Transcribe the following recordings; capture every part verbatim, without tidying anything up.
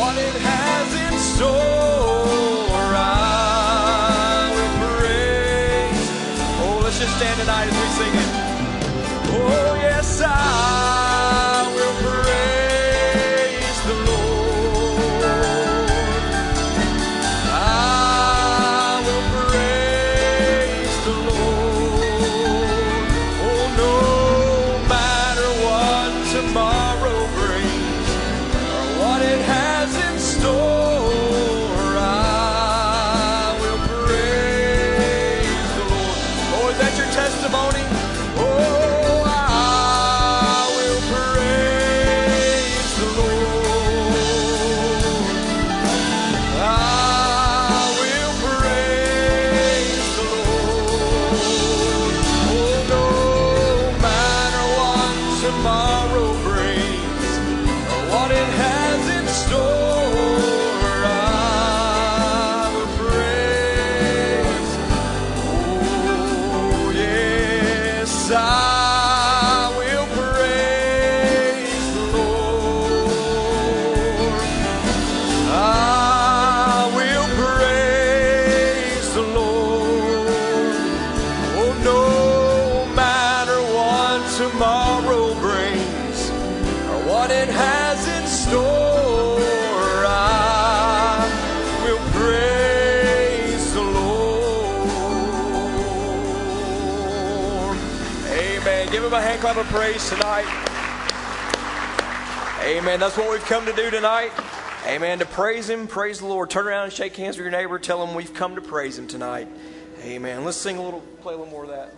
what it has in store. I will praise. Oh, let's just stand tonight as we sing it. Oh, yes, I will praise the Lord. I will praise the Lord. Oh, no matter what tomorrow brings or what it has in store, I will praise the Lord. Oh, is that your testimony? Oh, a hand clap of praise tonight. Amen. That's what we've come to do tonight. Amen. To praise Him, praise the Lord. Turn around and shake hands with your neighbor. Tell him we've come to praise Him tonight. Amen. Let's sing a little, play a little more of that.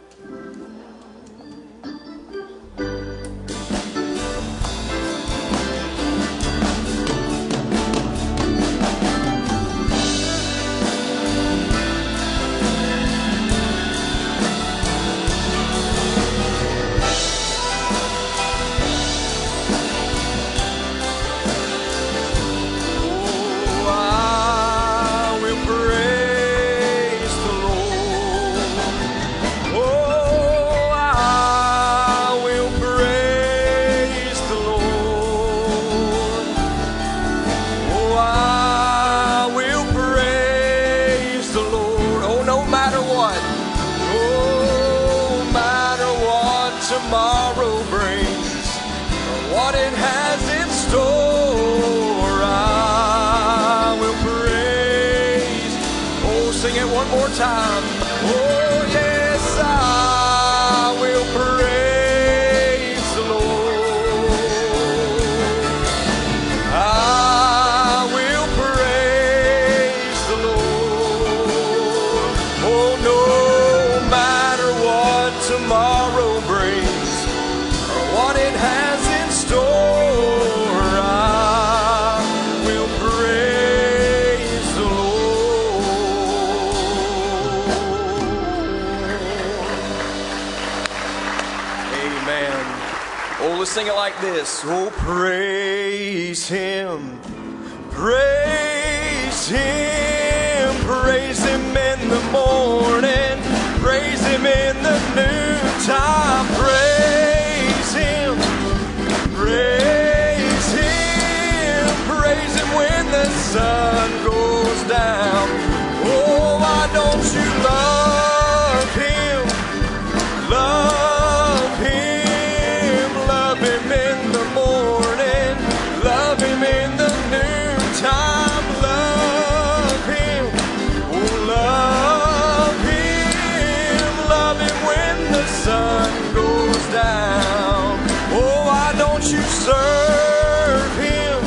Time. Oh, yes, I will praise the Lord. I will praise the Lord. Oh, no matter what tomorrow brings or what it has in store, I will praise the Lord. Let's sing it like this. Oh, praise Him, praise Him, praise Him in the morning, praise Him in the noontime, praise Him, praise Him, praise Him when the sun goes down. Oh, why don't you love Him, love Him. Sun goes down. Oh, why don't you serve Him,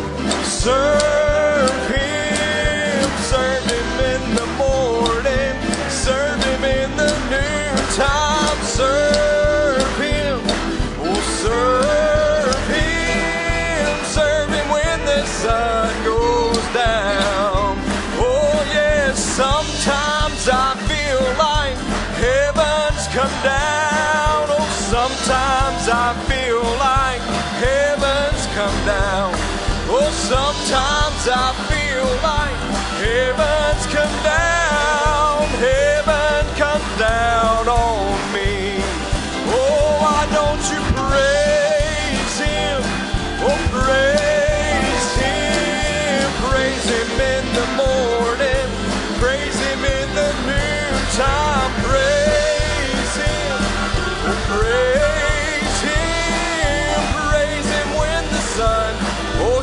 serve Him, serve Him in the morning, serve Him in the noontime, serve Him, oh, serve Him, serve Him when the sun goes down. Oh, yes, sometimes I feel like heaven's come down. Oh, sometimes I feel like heaven's come down. Oh, sometimes I feel like heaven's come down. Heaven comes down on me. Oh, why don't you praise Him? Oh, praise Him.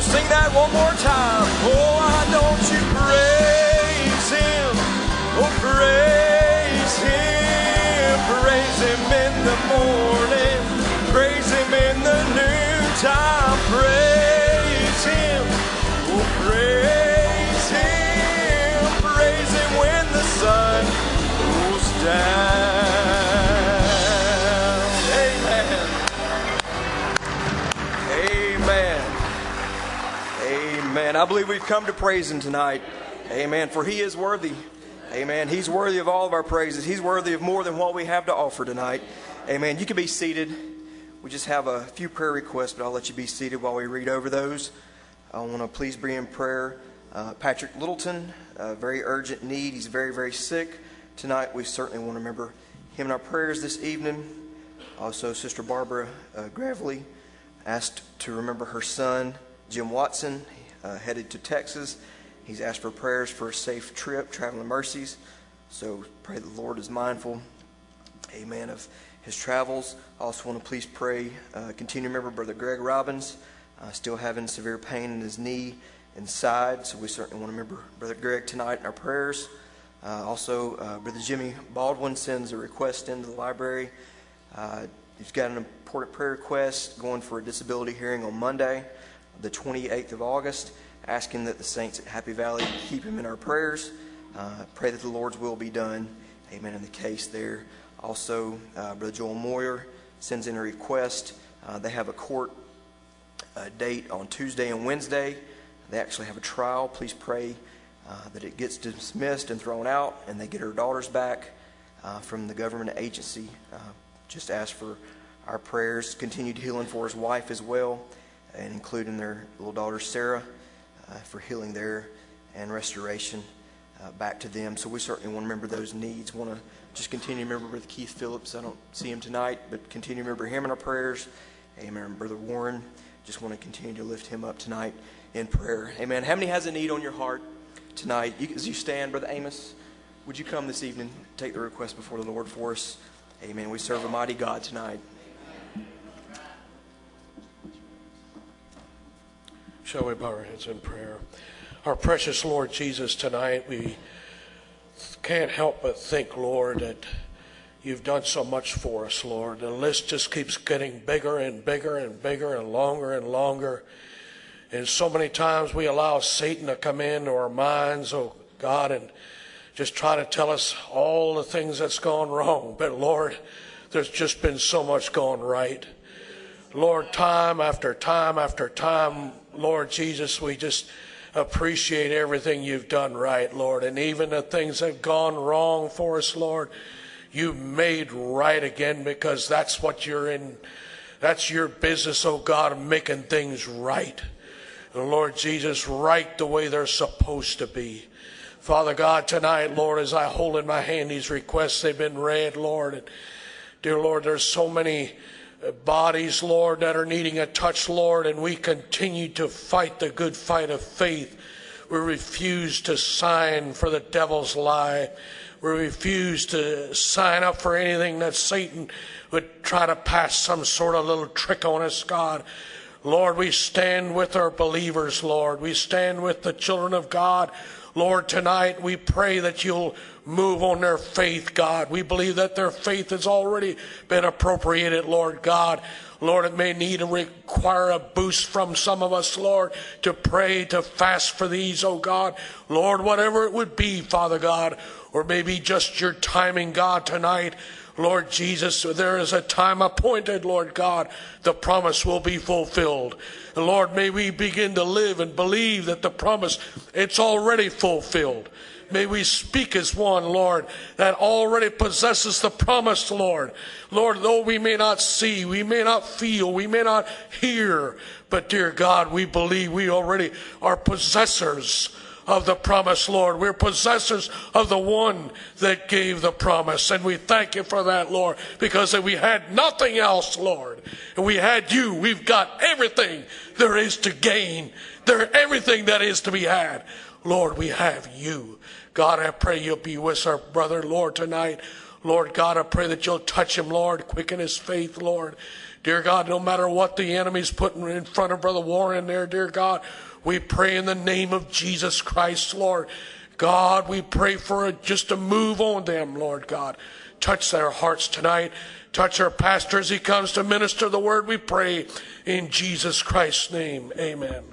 sing that one more time. Oh, why don't you praise Him? Oh, praise Him. Praise Him in the morning. Praise Him in the noontime. Praise Him. Oh, praise Him. Praise Him when the sun goes down. Amen. Amen. Amen. I believe we've come to praise Him tonight. Amen. For He is worthy. Amen. He's worthy of all of our praises. He's worthy of more than what we have to offer tonight. Amen. You can be seated. We just have a few prayer requests, but I'll let you be seated while we read over those. I want to please bring in prayer uh, Patrick Littleton, a very urgent need. He's very, very sick. Tonight, we certainly want to remember him in our prayers this evening. Also, Sister Barbara uh, Gravely asked to remember her son, Jim Watson, uh, headed to Texas. He's asked for prayers for a safe trip, traveling mercies. So pray the Lord is mindful, amen, of his travels. I also want to please pray, uh, continue to remember Brother Greg Robbins, uh, still having severe pain in his knee and side. So we certainly want to remember Brother Greg tonight in our prayers. Uh, also, uh, Brother Jimmy Baldwin sends a request into the library. Uh, he's got an important prayer request going for a disability hearing on Monday, the twenty-eighth of August, asking that the saints at Happy Valley keep him in our prayers. Uh, pray that the Lord's will be done. Amen. In the case there. Also, uh, Brother Joel Moyer sends in a request. Uh, they have a court uh, date on Tuesday and Wednesday. They actually have a trial. Please pray uh, that it gets dismissed and thrown out, and they get her daughters back uh, from the government agency. Uh, just ask for our prayers, continued healing for his wife as well, and including their little daughter Sarah, uh, for healing there and restoration uh, back to them. So we certainly want to remember those needs. Want to just continue to remember Brother Keith Phillips. I don't see him tonight, but continue to remember him in our prayers. Amen. Brother Warren, just want to continue to lift him up tonight in prayer. Amen. How many has a need on your heart tonight? You, as you stand, Brother Amos, would you come this evening, take the request before the Lord for us? Amen. We serve a mighty God tonight. Shall we bow our heads in prayer? Our precious Lord Jesus, tonight we can't help but think, Lord, that you've done so much for us, Lord. The list just keeps getting bigger and bigger and bigger and longer and longer. And so many times we allow Satan to come into our minds, oh God, and just try to tell us all the things that's gone wrong. But Lord, there's just been so much going right. Lord, time after time after time, Lord Jesus, we just appreciate everything you've done right, Lord. And even the things that have gone wrong for us, Lord, you've made right again, because that's what you're in. That's your business, oh God, of making things right. And Lord Jesus, right the way they're supposed to be. Father God, tonight, Lord, as I hold in my hand these requests, they've been read, Lord. And dear Lord, there's so many bodies, Lord, that are needing a touch, Lord, and we continue to fight the good fight of faith. We refuse to sign for the devil's lie. We refuse to sign up for anything that Satan would try to pass some sort of little trick on us, God. Lord, we stand with our believers, Lord. We stand with the children of God. Lord, tonight we pray that you'll move on their faith, God. We believe that their faith has already been appropriated, Lord God. Lord, it may need to require a boost from some of us, Lord, to pray, to fast for these, oh God. Lord, whatever it would be, Father God, or maybe just your timing, God, tonight. Lord Jesus, there is a time appointed, Lord God, the promise will be fulfilled. And Lord, may we begin to live and believe that the promise, it's already fulfilled. May we speak as one, Lord, that already possesses the promise, Lord. Lord, though we may not see, we may not feel, we may not hear, but dear God, we believe we already are possessors of the promise, Lord. We're possessors of the one that gave the promise. And we thank you for that, Lord, because if we had nothing else, Lord, and we had you, we've got everything there is to gain. There, everything that is to be had. Lord, we have you. God, I pray you'll be with our brother, Lord, tonight. Lord God, I pray that you'll touch him, Lord, quicken his faith, Lord. Dear God, no matter what the enemy's putting in front of Brother Warren there, dear God, we pray in the name of Jesus Christ, Lord. God, we pray for a, just a move on them, Lord God. Touch their hearts tonight. Touch our pastor as he comes to minister the word, we pray in Jesus Christ's name. Amen.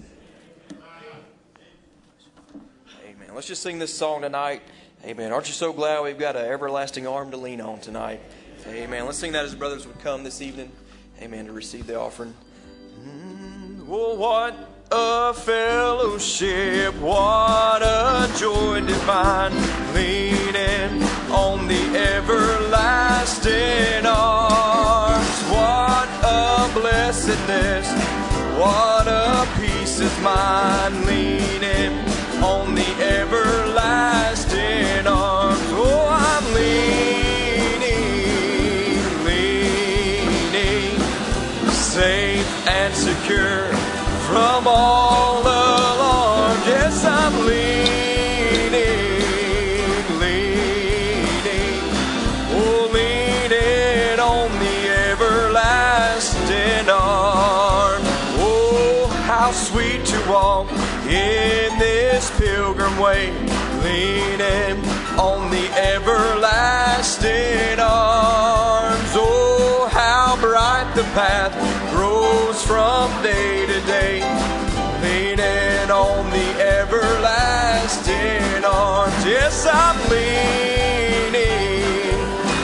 Amen. Let's just sing this song tonight. Amen. Aren't you so glad we've got an everlasting arm to lean on tonight? Amen. Let's sing that as the brothers would come this evening. Amen. To receive the offering. Mm, well, what a fellowship, what a joy divine, leaning on the everlasting arms. What a blessedness, what a peace is mine, leaning on the everlasting arms. Oh, I'm leaning, leaning, safe and secure from all alarm. Yes, I'm leaning, leaning, oh, leaning on the everlasting arm. Oh, how sweet to walk in this pilgrim way, leaning on the everlasting arms. Oh, how bright the path grows from day to day, leaning on the everlasting arms. Yes, I'm leaning,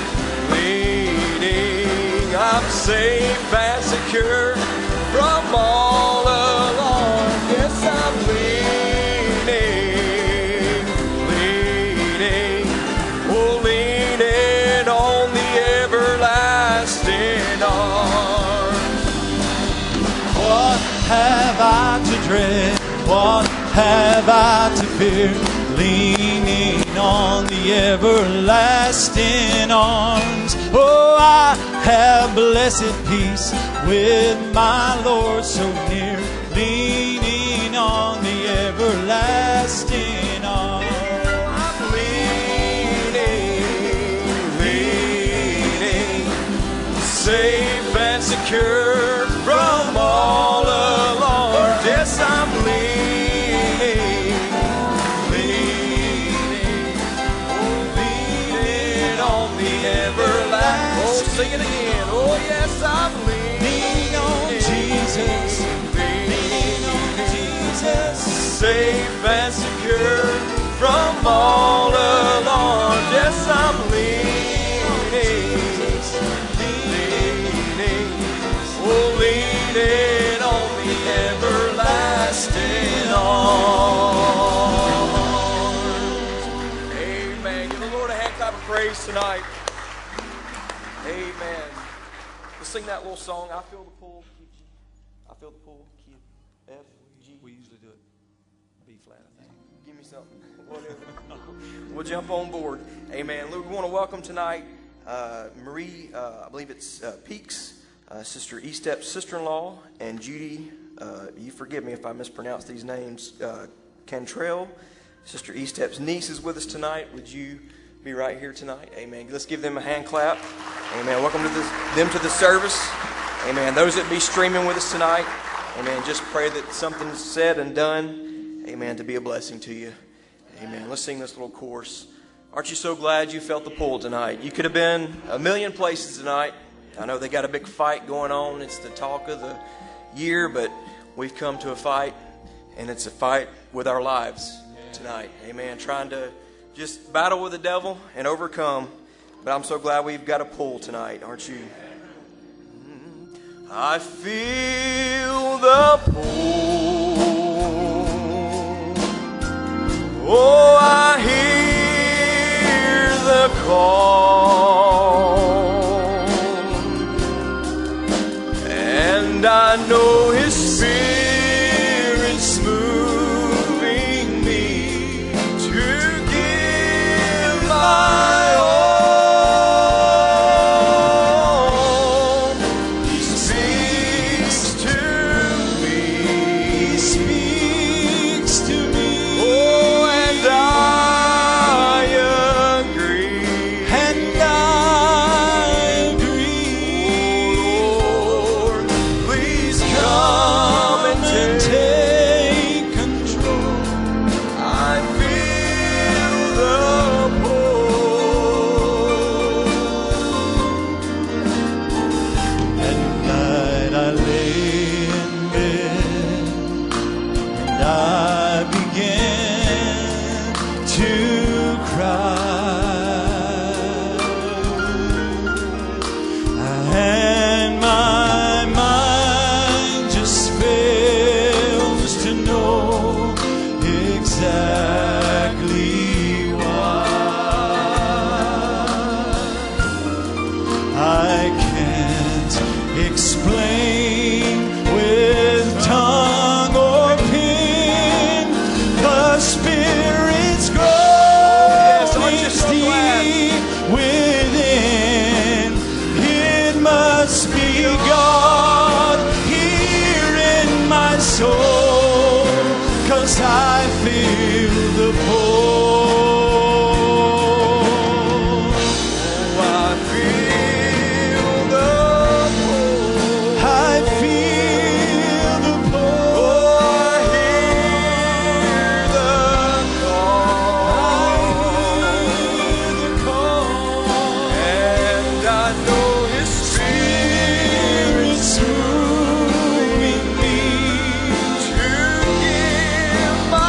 leaning, I'm safe and secure from all alarm. Yes, I'm leaning, leaning, oh, leaning on the everlasting arms. What have I to dread? What have I to fear? Leaning on the everlasting arms. Oh, I have blessed peace with my Lord so near, leaning on the everlasting arms. I'm leaning, leaning, safe and secure from all alarms. Yes, I'm leaning, leaning, oh, leaning on the everlasting. Oh, sing it again. Oh, yes, I'm leaning, Lean on Jesus, leaning on Jesus. safe and secure from all alarms. Yes, I'm leaning, leaning, oh, leaning on the everlasting arms. Amen. Give the Lord a hand clap of praise tonight. Amen. Let's sing that little song. I feel the pull. I feel the pull. Key F, G. We usually do it B flat, I think. Give me something. Whatever. We'll jump on board. Amen. Lord, we want to welcome tonight uh, Marie, uh, I believe it's uh, Peaks, uh, Sister Estep's sister-in-law, and Judy, uh, you forgive me if I mispronounce these names, uh, Cantrell. Sister Estep's niece is with us tonight. Would you be right here tonight? Amen. Let's give them a hand clap. Amen. Welcome to this, them to the service. Amen. Those that be streaming with us tonight, amen. Just pray that something's said and done, amen, to be a blessing to you. Amen. Let's sing this little chorus. Aren't you so glad you felt the pull tonight? You could have been a million places tonight. I know they got a big fight going on. It's the talk of the year, but we've come to a fight, and it's a fight with our lives tonight. Amen. Trying to just battle with the devil and overcome. But I'm so glad we've got a pull tonight, aren't you? I feel the pull. Oh, I hear the call, and I know His Spirit's moving me to give my all. He speaks to me and I began to cry, and my mind just fails to know exactly why. I can't explain with tongue or pen the Spirit's growing deep within. It must be God here in my soul, 'cause I feel the pull. I feel the pull. I feel the pull. Oh, I hear the call. The call. And I know His Spirit's moving me to give my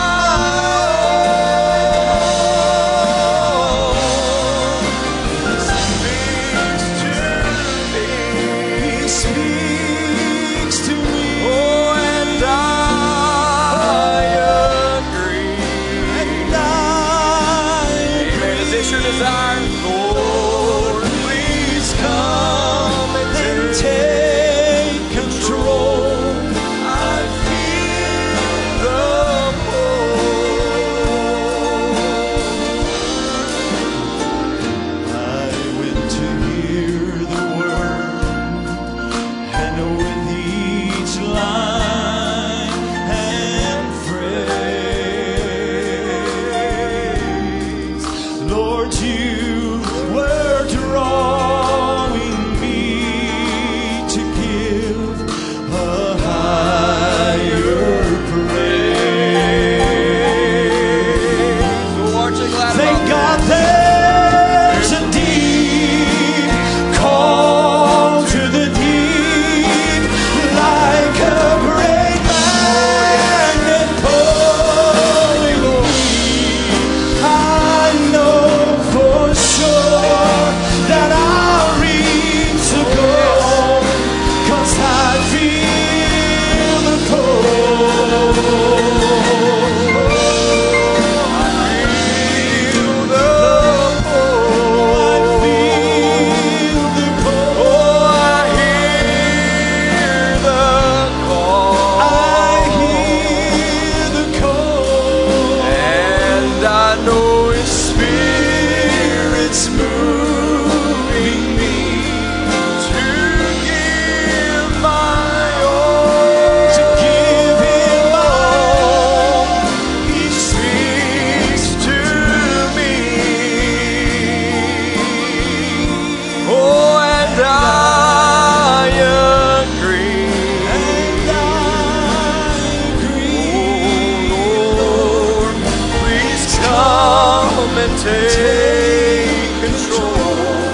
take control.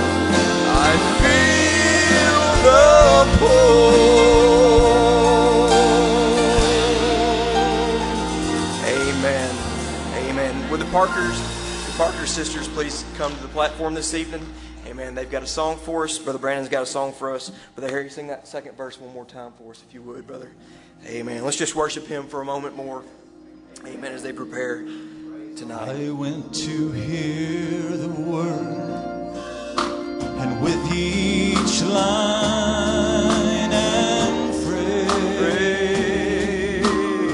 I feel the pull. Amen. Amen. Would the Parkers, the Parker sisters, please come to the platform this evening? Amen. They've got a song for us. Brother Brandon's got a song for us. Brother Harry, sing that second verse one more time for us, if you would, brother. Amen. Let's just worship Him for a moment more. Amen. As they prepare tonight. I went to hear the word, and with each line and phrase,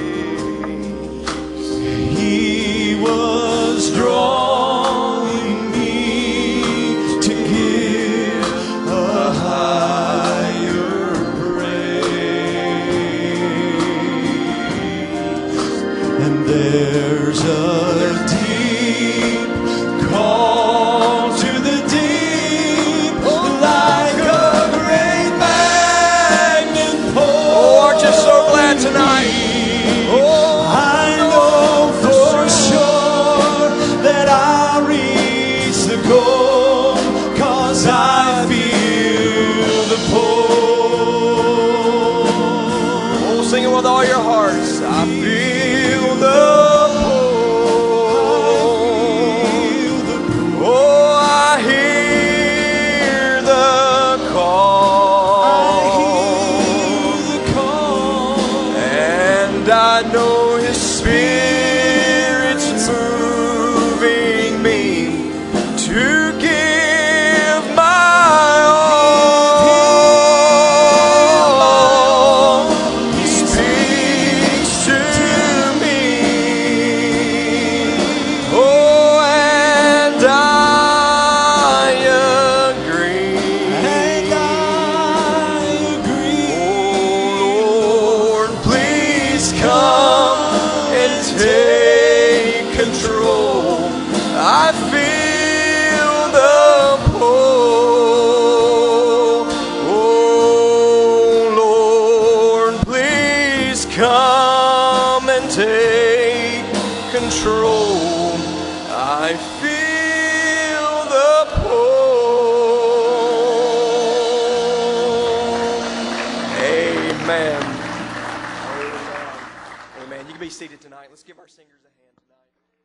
He was drawing me to give a higher praise. And there's a call to the deep, like a great and I know His Spirit's moving me to give my all. He speaks to me. Oh, and I agree. And I agree. Oh, Lord, please come and take control. I feel the pull. Oh, Lord, please come and take control. I feel the pull. Amen. Amen. You can be seated tonight. Let's give our singers a hand tonight.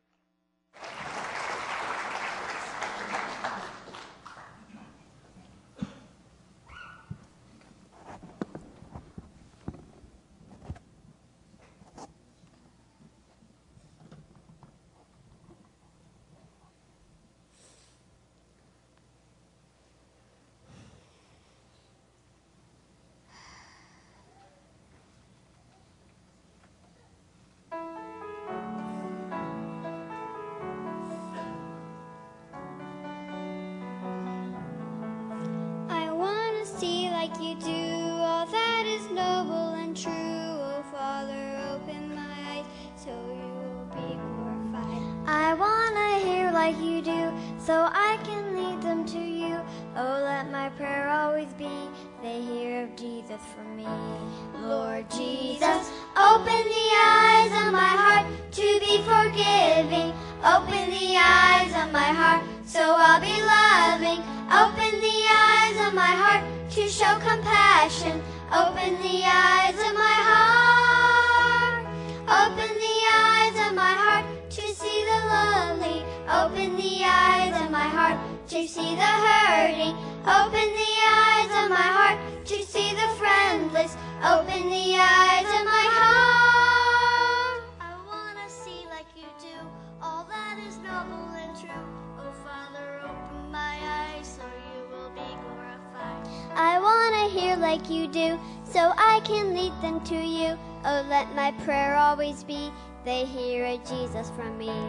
I want to see like you do all that is noble and true. Oh, Father, open my eyes so you will be glorified. I want to hear like you do so I can lead them to you. Oh, let my prayer always be they hear of Jesus from me. Lord Jesus, open the eyes of my heart to be forgiving. Open the eyes of my heart so I'll be loving. Open the eyes of my heart to show compassion. Open the eyes of my heart. Open the eyes of my heart to see the lonely. Open the eyes of my heart to see the hurting. Open the eyes of my heart to see the friendless. Open the eyes of my heart. I want to see like you do all that is noble and true. Oh, Father, open my eyes so you will be glorified. I want to hear like you do so I can lead them to you. Oh, let my prayer always be they hear of Jesus from me.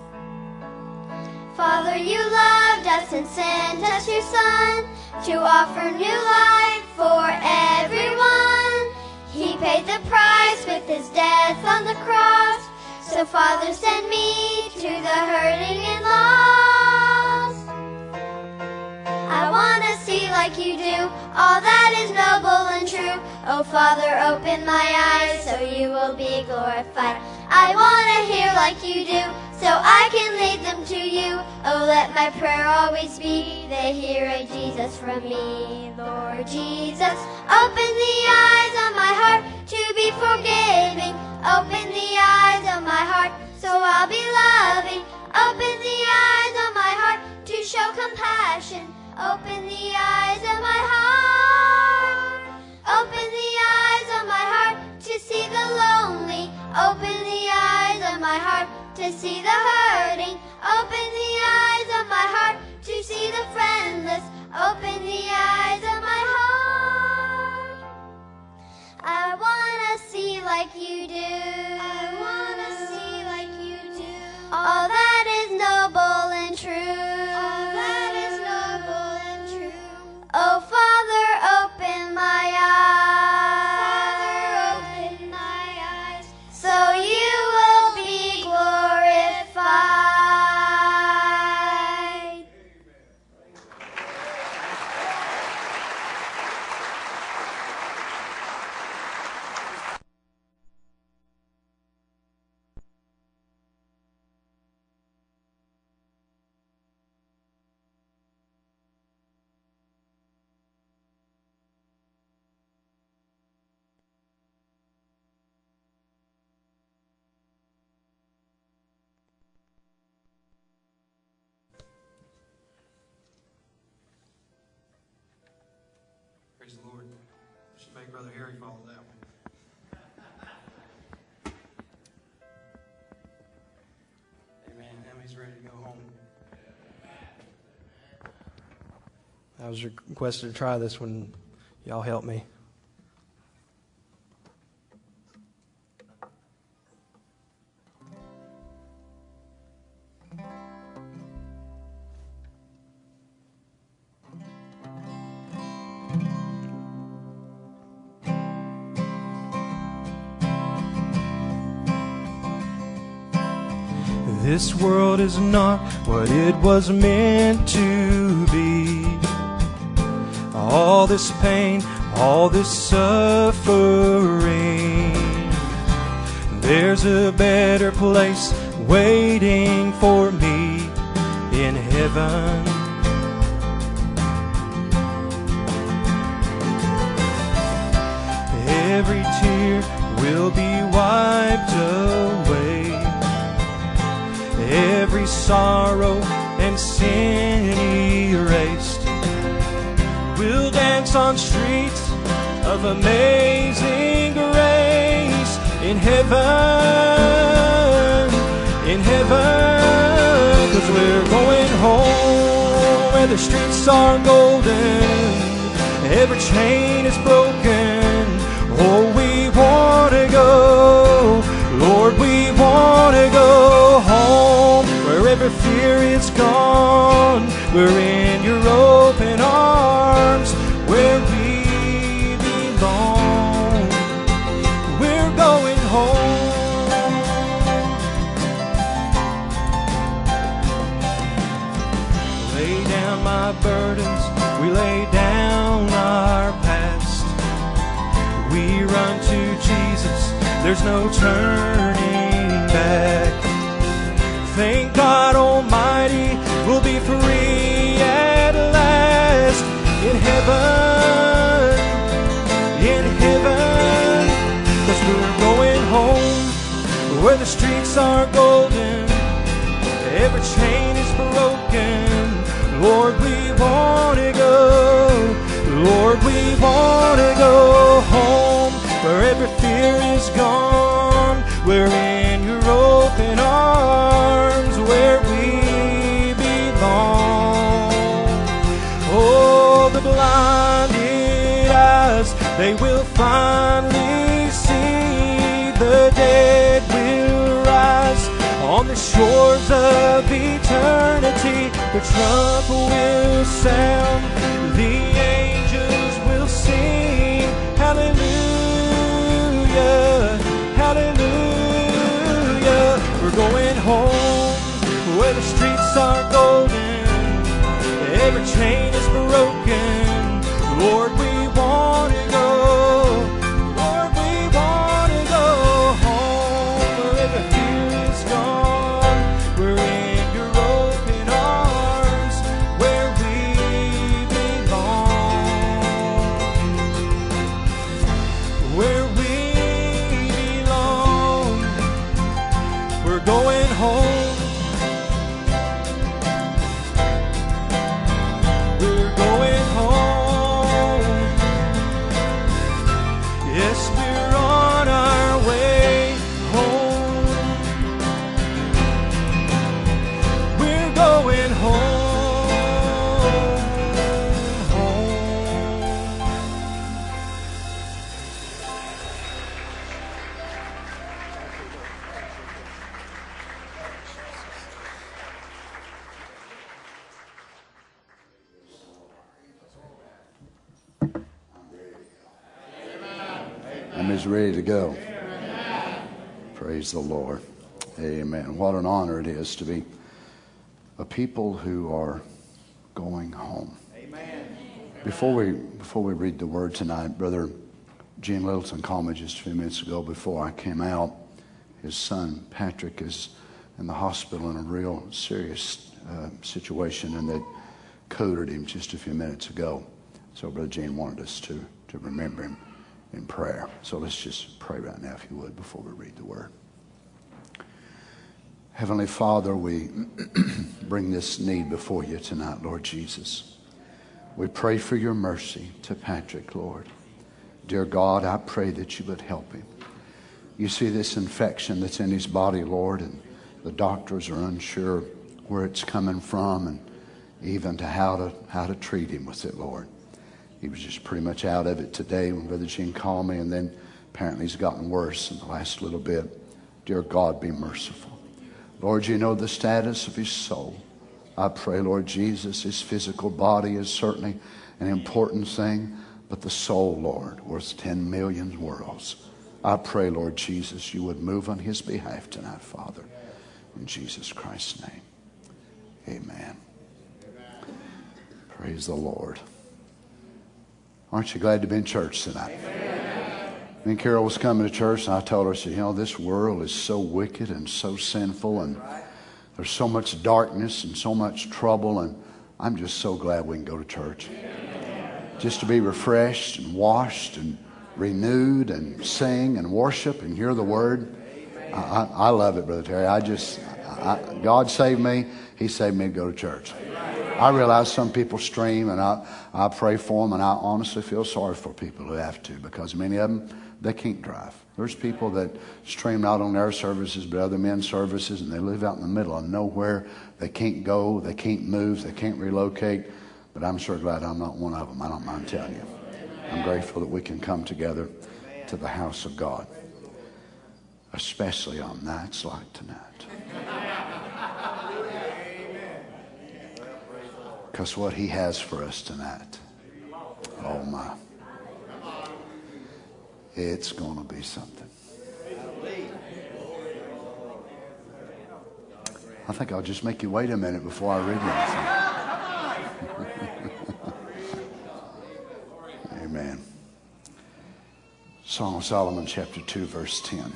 Father, you loved us and sent us your Son to offer new life for everyone. He paid the price with his death on the cross. So Father, send me to the hurting and lost. I want to see like you do all that is noble and true. Oh, Father, open my eyes so you will be glorified. I want to hear like you do so I can lead them to you. Oh, let my prayer always be they hear of Jesus from me. Lord Jesus, open the eyes of my heart to be forgiving. Open the eyes of my heart so I'll be loving. Open the eyes of my heart to show compassion. Open the eyes of my heart. Open the eyes of my heart to see the lonely. Open the eyes of my heart to see the hurting. Open the eyes of my heart to see the friendless. Open the eyes of my heart. I want to see like you do. I want to see like you do. All that is noble and true. All that is noble and true. Oh, Father, open my eyes. Father, open my eyes so you will be glorified. Praise the Lord. Should make Brother Harry follow that one. I was requested to try this one. Y'all help me. This world is not what it was meant to be. All this pain, all this suffering. There's a better place waiting for me in heaven. Every tear will be wiped away. Every sorrow and sin erased. We'll dance on streets of amazing grace in heaven, in heaven. 'Cause we're going home where the streets are golden, every chain is broken. Oh, we want to go, Lord, we want to go home where every fear is gone. We're in your open arms where we belong. We're going home. Lay down my burdens, we lay down our past. We run to Jesus, there's no turning back. Thank God Almighty, we'll be free at last. In heaven, in heaven. 'Cause we're going home where the streets are golden, every chain is broken. Lord, we want to go, Lord, we want to go home where every fear is gone. We're in your open arms where we belong. Oh, the blinded eyes, they will finally see. The dead will rise on the shores of eternity. The trumpet will sound, the angels will sing. Hallelujah, hallelujah. We're going home where the streets are golden, every chain is broken. Lord, we want to go, Lord, we want to go home where every fear is gone. We're in your open arms where we belong, where we belong. We're going home. We're going home. Yes, we're on our way home. We're going home, home. I'm as ready to go. Praise the Lord. Amen. What an honor it is to be a people who are going home. Amen. Before we before we read the word tonight, Brother Gene Littleton called me just a few minutes ago before I came out. His son Patrick is in the hospital in a real serious uh, situation, and they coded him just a few minutes ago. So Brother Gene wanted us to to remember him in prayer. So let's just pray right now, if you would, before we read the word. Heavenly Father, we bring this need before you tonight, Lord Jesus. We pray for your mercy to Patrick, Lord. Dear God, I pray that you would help him. You see this infection that's in his body, Lord, and the doctors are unsure where it's coming from, and even to how to how to treat him with it, Lord. He was just pretty much out of it today when Brother Gene called me, and then apparently he's gotten worse in the last little bit. Dear God, be merciful. Lord, you know the status of his soul. I pray, Lord Jesus, his physical body is certainly an important thing, but the soul, Lord, worth ten million worlds. I pray, Lord Jesus, you would move on his behalf tonight, Father. In Jesus Christ's name, amen. Praise the Lord. Aren't you glad to be in church tonight? Me and Carol was coming to church, and I told her, I said, you know, this world is so wicked and so sinful, and there's so much darkness and so much trouble, and I'm just so glad we can go to church. Just to be refreshed and washed and renewed and sing and worship and hear the word. I, I, I love it, Brother Terry. I just, I, God saved me. He saved me to go to church. I realize some people stream, and I, I pray for them, and I honestly feel sorry for people who have to, because many of them, they can't drive. There's people that stream not on their services but other men's services, and they live out in the middle of nowhere. They can't go, they can't move, they can't relocate. But I'm sure glad I'm not one of them. I don't mind telling you. I'm grateful that we can come together to the house of God, especially on nights like tonight. Because what he has for us tonight, oh my, it's going to be something. I think I'll just make you wait a minute before I read anything. Amen. Song of Solomon, chapter two, verse ten.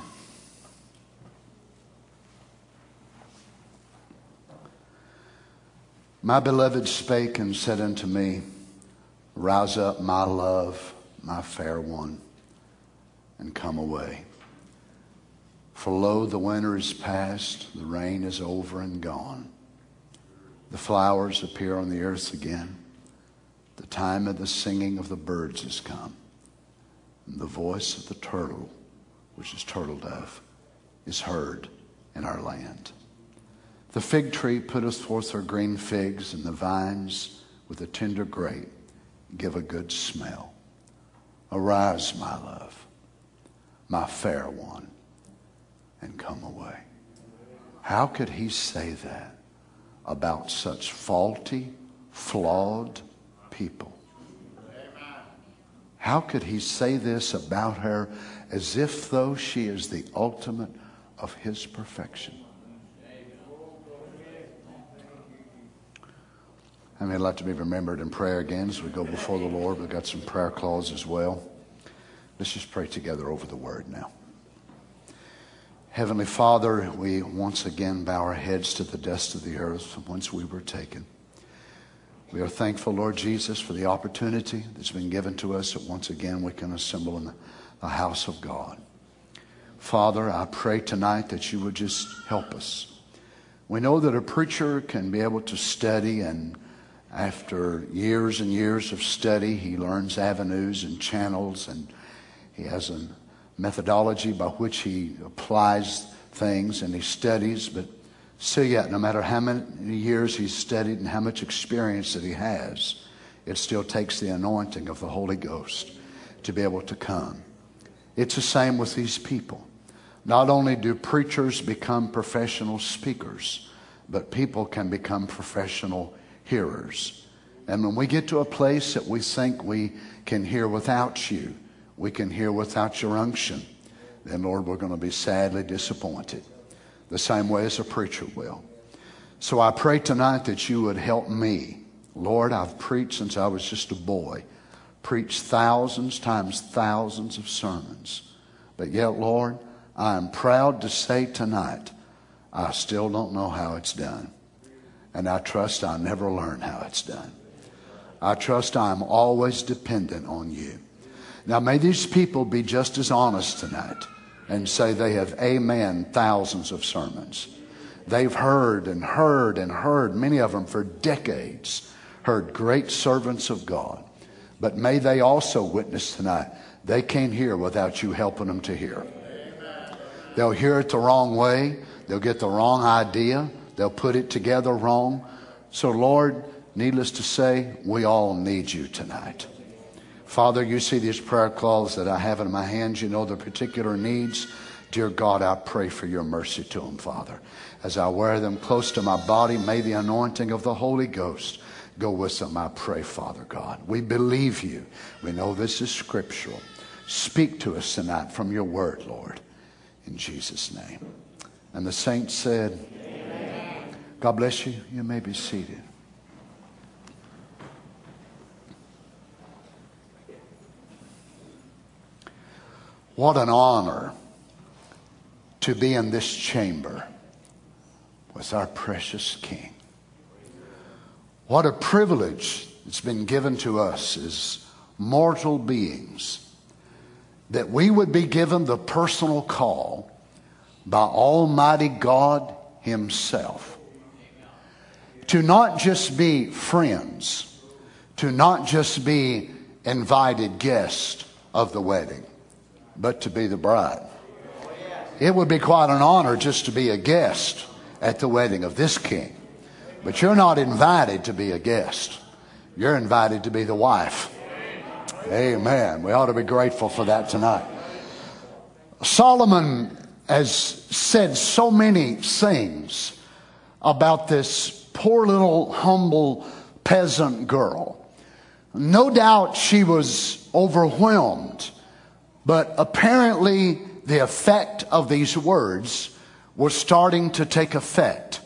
My beloved spake and said unto me, rise up, my love, my fair one, and come away. For lo, the winter is past, the rain is over and gone. The flowers appear on the earth again. The time of the singing of the birds is come. And the voice of the turtle, which is turtle dove, is heard in our land. The fig tree putteth forth her green figs, and the vines with a tender grape give a good smell. Arise, my love, my fair one, and come away. How could he say that about such faulty, flawed people? How could he say this about her as if though she is the ultimate of his perfection? I mean, I'd like to be remembered in prayer again as we go before the Lord. We've got some prayer calls as well. Let's just pray together over the word now. Heavenly Father, we once again bow our heads to the dust of the earth from whence we were taken. We are thankful, Lord Jesus, for the opportunity that's been given to us that once again we can assemble in the, the house of God. Father, I pray tonight that you would just help us. We know that a preacher can be able to study, and after years and years of study, he learns avenues and channels, and he has a methodology by which he applies things and he studies. But still yet, no matter how many years he's studied and how much experience that he has, it still takes the anointing of the Holy Ghost to be able to come. It's the same with these people. Not only do preachers become professional speakers, but people can become professional hearers. And when we get to a place that we think we can hear without you, we can hear without your unction, then Lord, we're going to be sadly disappointed, the same way as a preacher will. So I pray tonight that you would help me. Lord, I've preached since I was just a boy, preached thousands times thousands of sermons. But yet, Lord, I am proud to say tonight, I still don't know how it's done. And I trust I never learn how it's done. I trust I'm always dependent on you. Now may these people be just as honest tonight and say they have amen thousands of sermons. They've heard and heard and heard, many of them for decades, heard great servants of God. But may they also witness tonight, they can't hear without you helping them to hear. They'll hear it the wrong way. They'll get the wrong idea. They'll put it together wrong. So Lord, Needless to say, we all need you tonight. Father, you see these prayer calls that I have in my hands. You know the particular needs. Dear God, I pray for your mercy to them, Father. As I wear them close to my body, may the anointing of the Holy Ghost go with them, I pray, Father God. We believe you. We know this is scriptural. Speak to us tonight from your word, Lord, in Jesus' name. And the saints said, amen. God bless you. You may be seated. What an honor to be in this chamber with our precious King. What a privilege it's been given to us as mortal beings, that we would be given the personal call by Almighty God Himself to not just be friends, to not just be invited guests of the wedding, but to be the bride. It would be quite an honor just to be a guest at the wedding of this King. But you're not invited to be a guest. You're invited to be the wife. Amen. We ought to be grateful for that tonight. Solomon has said so many things about this poor little humble peasant girl. No doubt she was overwhelmed, but apparently the effect of these words was starting to take effect.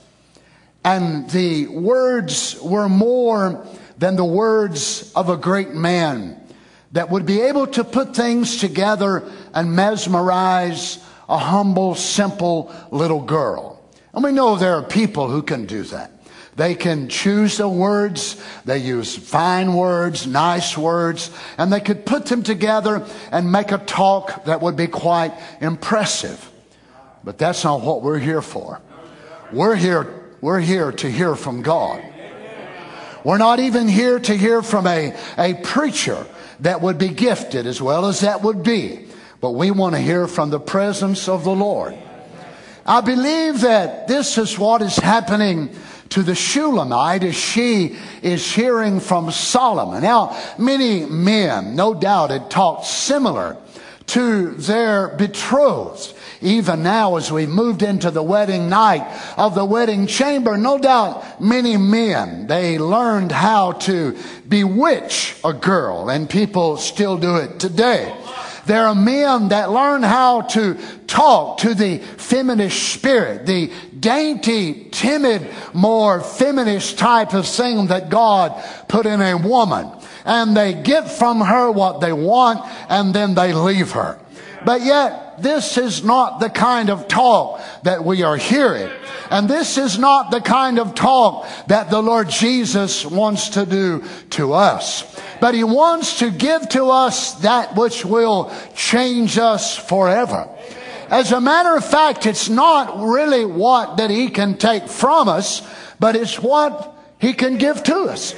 And the words were more than the words of a great man that would be able to put things together and mesmerize a humble, simple little girl. And we know there are people who can do that. They can choose the words, they use fine words, nice words, and they could put them together and make a talk that would be quite impressive. But that's not what we're here for. We're here We're here to hear from God. We're not even here to hear from a, a preacher that would be gifted as well as that would be. But we want to hear from the presence of the Lord. I believe that this is what is happening to the Shulamite as she is hearing from Solomon. Now, many men, no doubt, had talked similar to their betrothed. Even now, as we moved into the wedding night of the wedding chamber, no doubt many men, they learned how to bewitch a girl, and people still do it today. There are men that learn how to talk to the feminine spirit, the dainty, timid, more feminine type of thing that God put in a woman. And they get from her what they want, and then they leave her. But yet, this is not the kind of talk that we are hearing. And this is not the kind of talk that the Lord Jesus wants to do to us. But He wants to give to us that which will change us forever. As a matter of fact, it's not really what that He can take from us, but it's what He can give to us.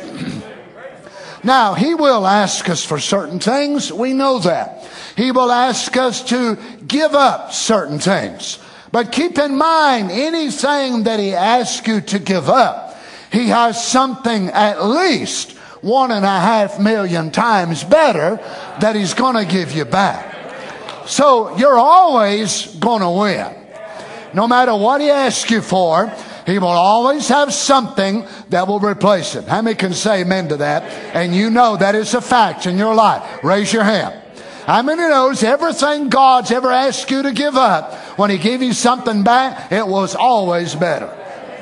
Now, He will ask us for certain things. We know that. He will ask us to give up certain things. But keep in mind, anything that He asks you to give up, He has something at least one and a half million times better that He's going to give you back. So you're always going to win. No matter what He asks you for, He will always have something that will replace it. How many can say amen to that? And you know that is a fact in your life. Raise your hand. How many knows everything God's ever asked you to give up, when He gave you something back, it was always better.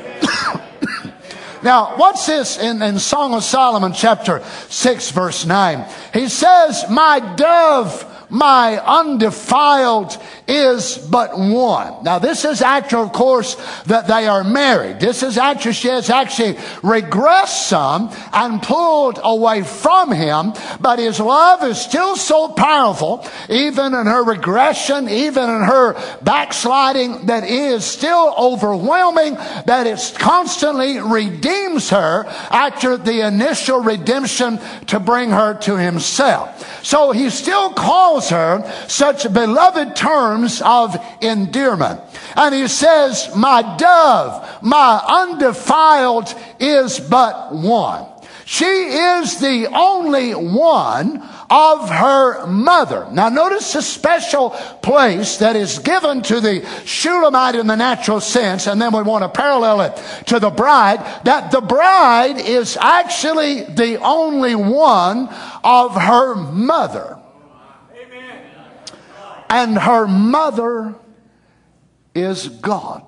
Now, what's this in, in Song of Solomon chapter six verse nine? He says, my dove, my undefiled is but one. Now, this is after, of course, that they are married. This is after she has actually regressed some and pulled away from him. But his love is still so powerful, even in her regression, even in her backsliding, that is still overwhelming, that it constantly redeems her after the initial redemption to bring her to Himself. So He still calls her such beloved terms of endearment. And He says, my dove, my undefiled is but one. She is the only one of her mother. Now notice the special place that is given to the Shulamite in the natural sense, and then we want to parallel it to the bride, that the bride is actually the only one of her mother. Amen. And her mother is God.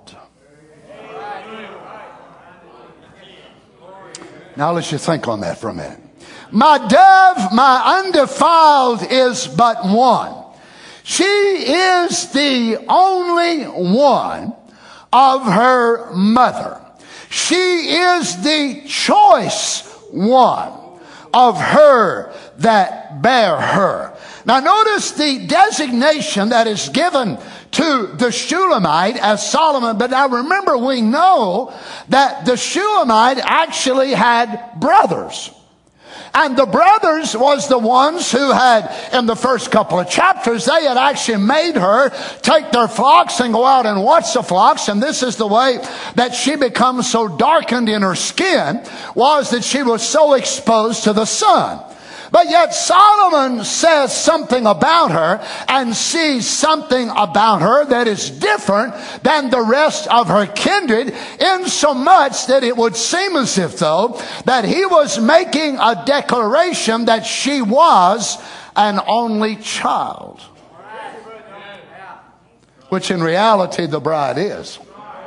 Now let you think on that for a minute. My dove, my undefiled, is but one. She is the only one of her mother. She is the choice one of her that bear her. Now notice the designation that is given to the Shulamite as Solomon. But now remember, we know that the Shulamite actually had brothers. And the brothers was the ones who had, in the first couple of chapters, they had actually made her take their flocks and go out and watch the flocks. And this is the way that she becomes so darkened in her skin, was that she was so exposed to the sun. But yet Solomon says something about her and sees something about her that is different than the rest of her kindred, in so much that it would seem as if though that he was making a declaration that she was an only child, which in reality the bride is.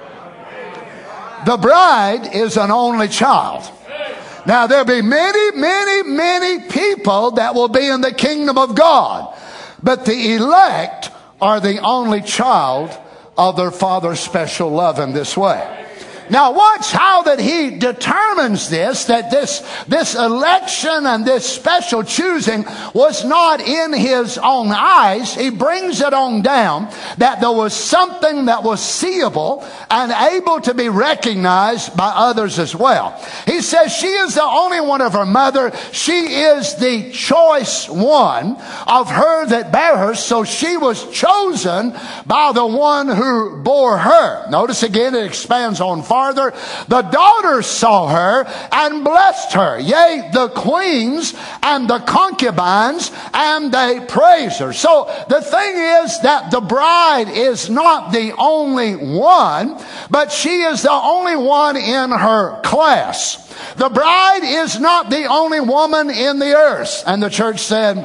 The bride is an only child. Now, there'll be many, many, many people that will be in the kingdom of God. But the elect are the only child of their Father's special love in this way. Now watch how that he determines this, that this, this election and this special choosing was not in his own eyes. He brings it on down that there was something that was seeable and able to be recognized by others as well. He says she is the only one of her mother. She is the choice one of her that bare her. So she was chosen by the one who bore her. Notice again, it expands on farther. The daughters saw her and blessed her. Yea, the queens and the concubines, and they praised her. So the thing is that the bride is not the only one, but she is the only one in her class. The bride is not the only woman in the earth. And the church said,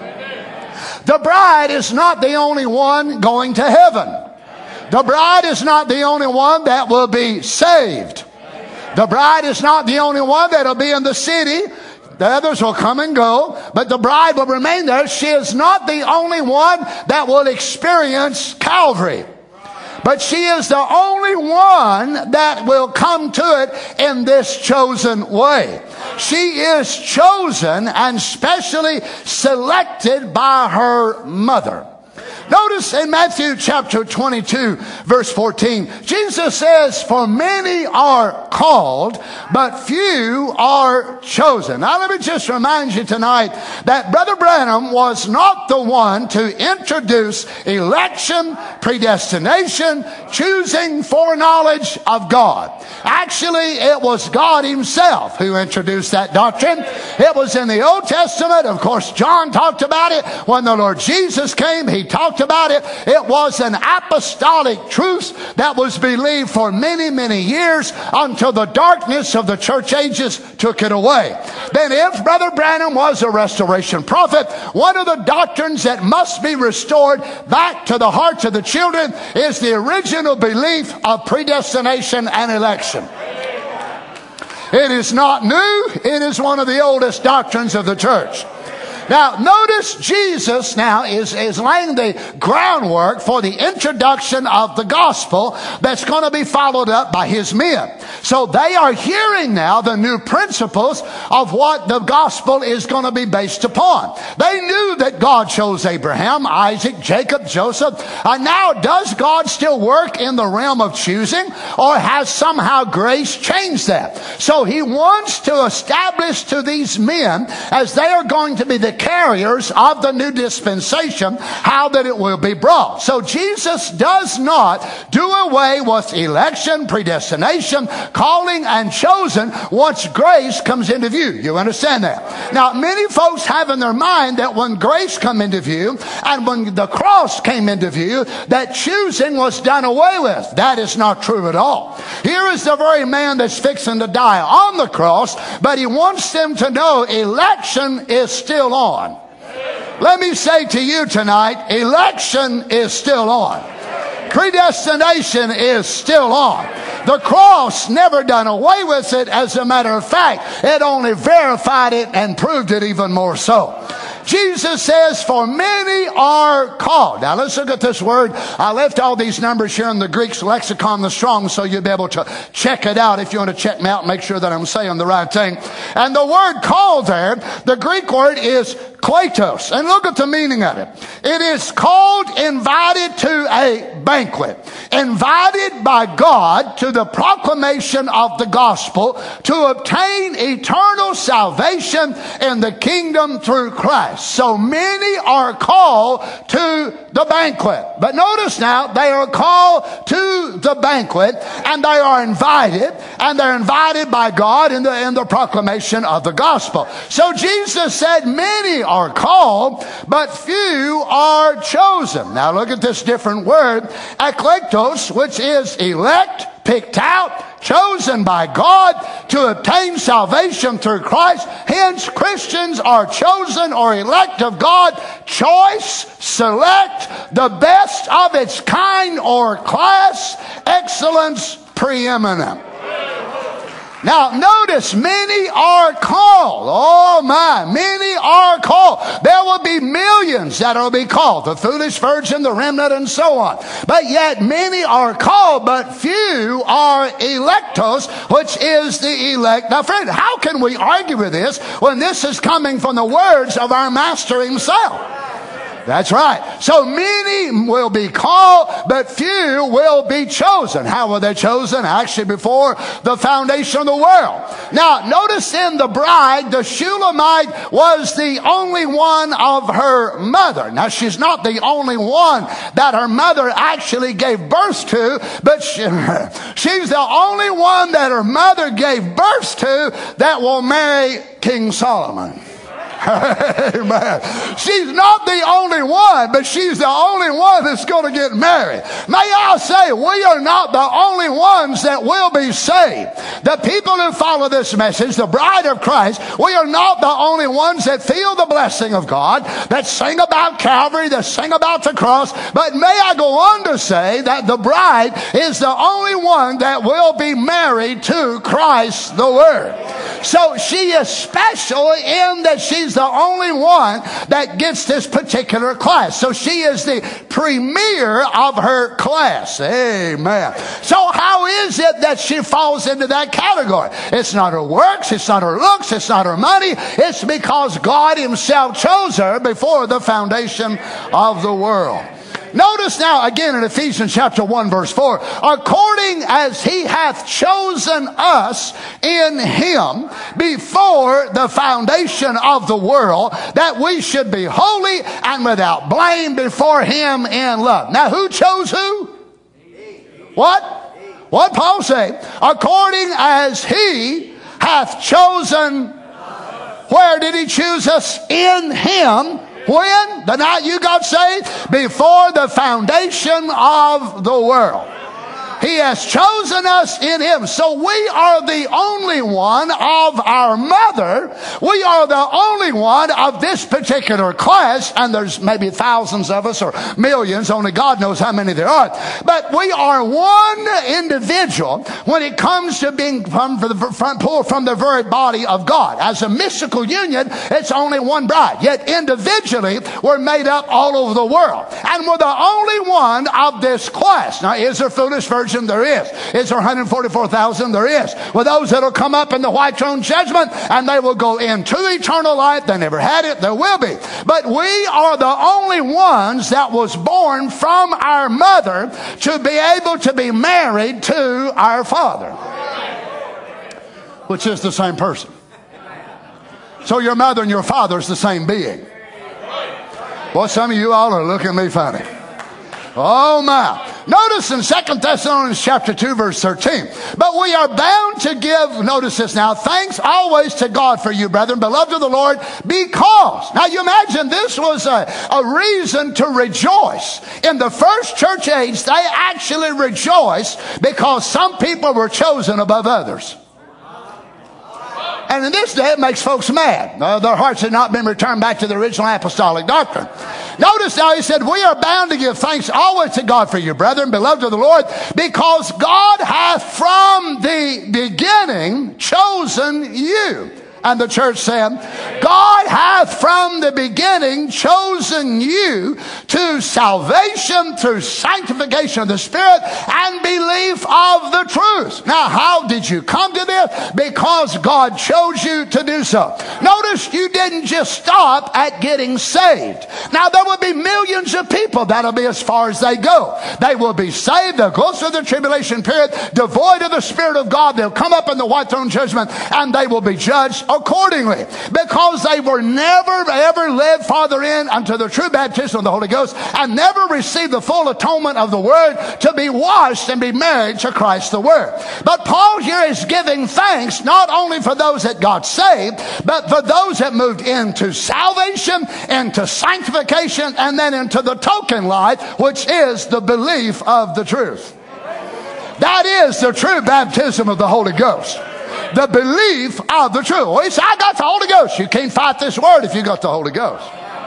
the bride is not the only one going to heaven. The bride is not the only one that will be saved. The bride is not the only one that will be in the city. The others will come and go, but the bride will remain there. She is not the only one that will experience Calvary. But she is the only one that will come to it in this chosen way. She is chosen and specially selected by her mother. Notice in Matthew chapter twenty-two, verse fourteen, Jesus says, for many are called, but few are chosen. Now let me just remind you tonight that Brother Branham was not the one to introduce election, predestination, choosing, foreknowledge of God. Actually, it was God himself who introduced that doctrine. It was in the Old Testament. Of course, John talked about it. When the Lord Jesus came, he talked about it. It was an apostolic truth that was believed for many, many years until the darkness of the church ages took it away. Then if Brother Branham was a restoration prophet, one of the doctrines that must be restored back to the hearts of the children is the original belief of predestination and election. It is not new. It is one of the oldest doctrines of the church. Now, notice Jesus now is, is laying the groundwork for the introduction of the gospel that's going to be followed up by his men. So they are hearing now the new principles of what the gospel is going to be based upon. They knew that God chose Abraham, Isaac, Jacob, Joseph. And now, does God still work in the realm of choosing, or has somehow grace changed that? So he wants to establish to these men, as they are going to be the the carriers of the new dispensation, how that it will be brought. So Jesus does not do away with election, predestination, calling, and chosen once grace comes into view. You understand that? Now, many folks have in their mind that when grace come into view and when the cross came into view, that choosing was done away with. That is not true at all. Here is the very man that's fixing to die on the cross, but he wants them to know election is still on. Let me say to you tonight, election is still on. Predestination is still on. The cross never done away with it. As a matter of fact, it only verified it and proved it even more so. Jesus says, for many are called. Now let's look at this word. I left all these numbers here in the Greek's lexicon, the Strong, so you'll be able to check it out. If you want to check me out, make sure that I'm saying the right thing. And the word called there, the Greek word is kletos. And look at the meaning of it. It is called invited to a banquet. Invited by God to the proclamation of the gospel to obtain eternal salvation in the kingdom through Christ. So many are called to the banquet. But notice now, they are called to the banquet and they are invited, and they're invited by God in the, in the proclamation of the gospel. So Jesus said many are called, but few are chosen. Now look at this different word, eklektos, which is elect, picked out, chosen by God to obtain salvation through Christ. Hence, Christians are chosen or elect of God. Choice, select, the best of its kind or class, excellence, preeminent. Now, notice, many are called. Oh my, many are called. There will be millions that will be called. The foolish virgin, the remnant, and so on. But yet, many are called, but few are electos, which is the elect. Now, friend, how can we argue with this when this is coming from the words of our Master himself? That's right. So many will be called, but few will be chosen. How were they chosen? Actually, before the foundation of the world. Now, notice in the bride, the Shulamite was the only one of her mother. Now, she's not the only one that her mother actually gave birth to, but she, she's the only one that her mother gave birth to that will marry King Solomon. Amen. She's not the only one, but she's the only one that's going to get married. May I say, we are not the only ones that will be saved. The people who follow this message, the bride of Christ, we are not the only ones that feel the blessing of God, that sing about Calvary, that sing about the cross. But may I go on to say that the bride is the only one that will be married to Christ the Word. So she is special in that she's the only one that gets this particular class. So she is the premier of her class. Amen. So how is it that she falls into that category? It's not her works, it's not her looks, it's not her money. It's because God himself chose her before the foundation of the world. Notice now again in Ephesians chapter one verse four, according as he hath chosen us in him before the foundation of the world, that we should be holy and without blame before him in love. Now who chose who? What? What Paul say? According as he hath chosen, where did he choose us? In him. When? The night you got saved? Before the foundation of the world. He has chosen us in him. So we are the only one of our mother. We are the only one of this particular class. And there's maybe thousands of us or millions. Only God knows how many there are. But we are one individual when it comes to being from the front pulled from the very body of God. As a mystical union, it's only one bride. Yet individually, we're made up all over the world. And we're the only one of this class. Now, is there foolish virgin? There is. Is there one hundred forty-four thousand? There is. With those that will come up in the white throne judgment, and they will go into eternal life. They never had it. There will be. But we are the only ones that was born from our mother to be able to be married to our father, which is the same person. So your mother and your father is the same being. Boy, some of you all are looking at me funny. Oh my. Notice in Second Thessalonians chapter two verse thirteen. But we are bound to give, notice this now, thanks always to God for you, brethren, beloved of the Lord, because. Now you imagine this was a, a reason to rejoice. In the first church age, they actually rejoiced because some people were chosen above others. And in this day, it makes folks mad. Uh, their hearts had not been returned back to the original apostolic doctrine. Notice now he said, we are bound to give thanks always to God for you, brethren, beloved of the Lord, because God hath from the beginning chosen you. And the church said, God hath from the beginning chosen you to salvation through sanctification of the Spirit and belief of the truth. Now, how did you come to this? Because God chose you to do so. Notice you didn't just stop at getting saved. Now, there will be millions of people that'll be as far as they go. They will be saved. They'll go through the tribulation period, devoid of the Spirit of God. They'll come up in the white throne judgment, and they will be judged accordingly, because they were never ever led farther in unto the true baptism of the Holy Ghost, and never received the full atonement of the Word to be washed and be married to Christ the Word. But Paul here is giving thanks not only for those that got saved, but for those that moved into salvation, into sanctification, and then into the token life, which is the belief of the truth. That is the true baptism of the Holy Ghost. The belief of the truth. Well, he said, I got the Holy Ghost. You can't fight this word if you got the Holy Ghost.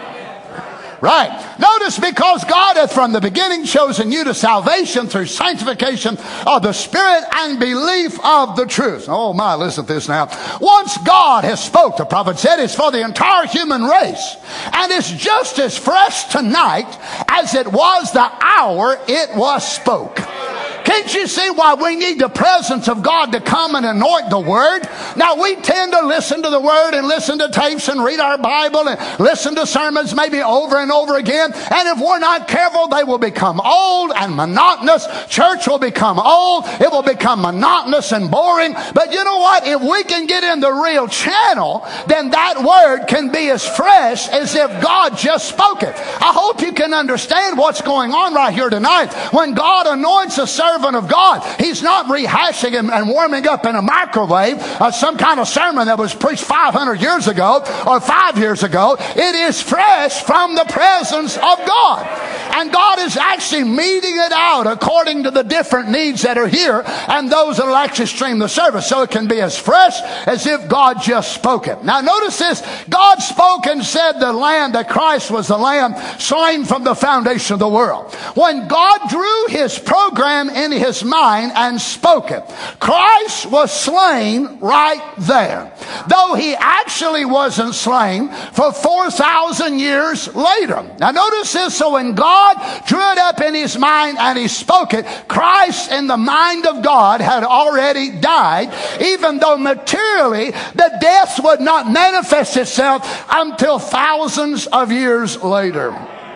Right. Notice, because God hath from the beginning chosen you to salvation through sanctification of the Spirit and belief of the truth. Oh my, listen to this now. Once God has spoke, the prophet said, it's for the entire human race. And it's just as fresh tonight as it was the hour it was spoke. Can't you see why we need the presence of God to come and anoint the Word? Now, we tend to listen to the Word and listen to tapes and read our Bible and listen to sermons maybe over and over again. And if we're not careful, they will become old and monotonous. Church will become old. It will become monotonous and boring. But you know what? If we can get in the real channel, then that Word can be as fresh as if God just spoke it. I hope you can understand what's going on right here tonight. When God anoints a servant of God, he's not rehashing and, and warming up in a microwave uh, some kind of sermon that was preached five hundred years ago or five years ago. It is fresh from the presence of God. And God is actually meeting it out according to the different needs that are here and those that will actually stream the service. So it can be as fresh as if God just spoke it. Now notice this. God spoke and said the Lamb, that Christ was the Lamb slain from the foundation of the world. When God drew his program in his mind and spoke it, Christ was slain right there. Though he actually wasn't slain for four thousand years later. Now notice this. So when God drew it up in his mind and he spoke it, Christ in the mind of God had already died, even though materially the death would not manifest itself until thousands of years later.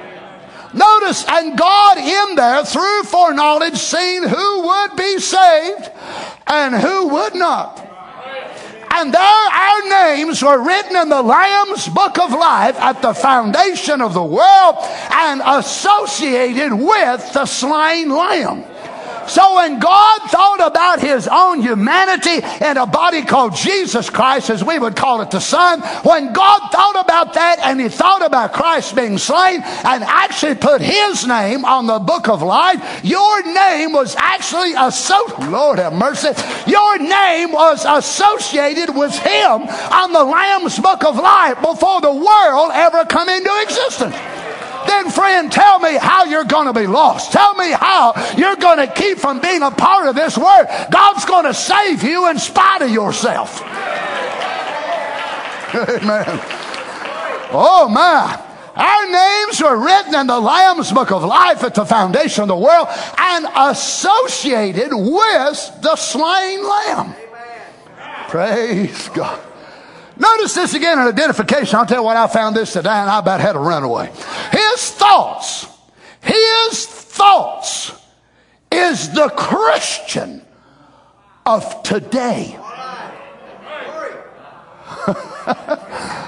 Notice, and God in there, through foreknowledge, seen who would be saved and who would not. And there our names were written in the Lamb's book of life at the foundation of the world and associated with the slain Lamb. So when God thought about his own humanity in a body called Jesus Christ, as we would call it the Son, when God thought about that and he thought about Christ being slain and actually put his name on the book of life, your name was actually associated, Lord have mercy, your name was associated with him on the Lamb's book of life before the world ever come into existence. Then, friend, tell me how you're going to be lost. Tell me how you're going to keep from being a part of this word. God's going to save you in spite of yourself. Amen. Oh, my. Our names were written in the Lamb's book of life at the foundation of the world and associated with the slain Lamb. Praise God. Notice this again in identification. I'll tell you what, I found this today and I about had a runaway. His thoughts, his thoughts is the Christian of today.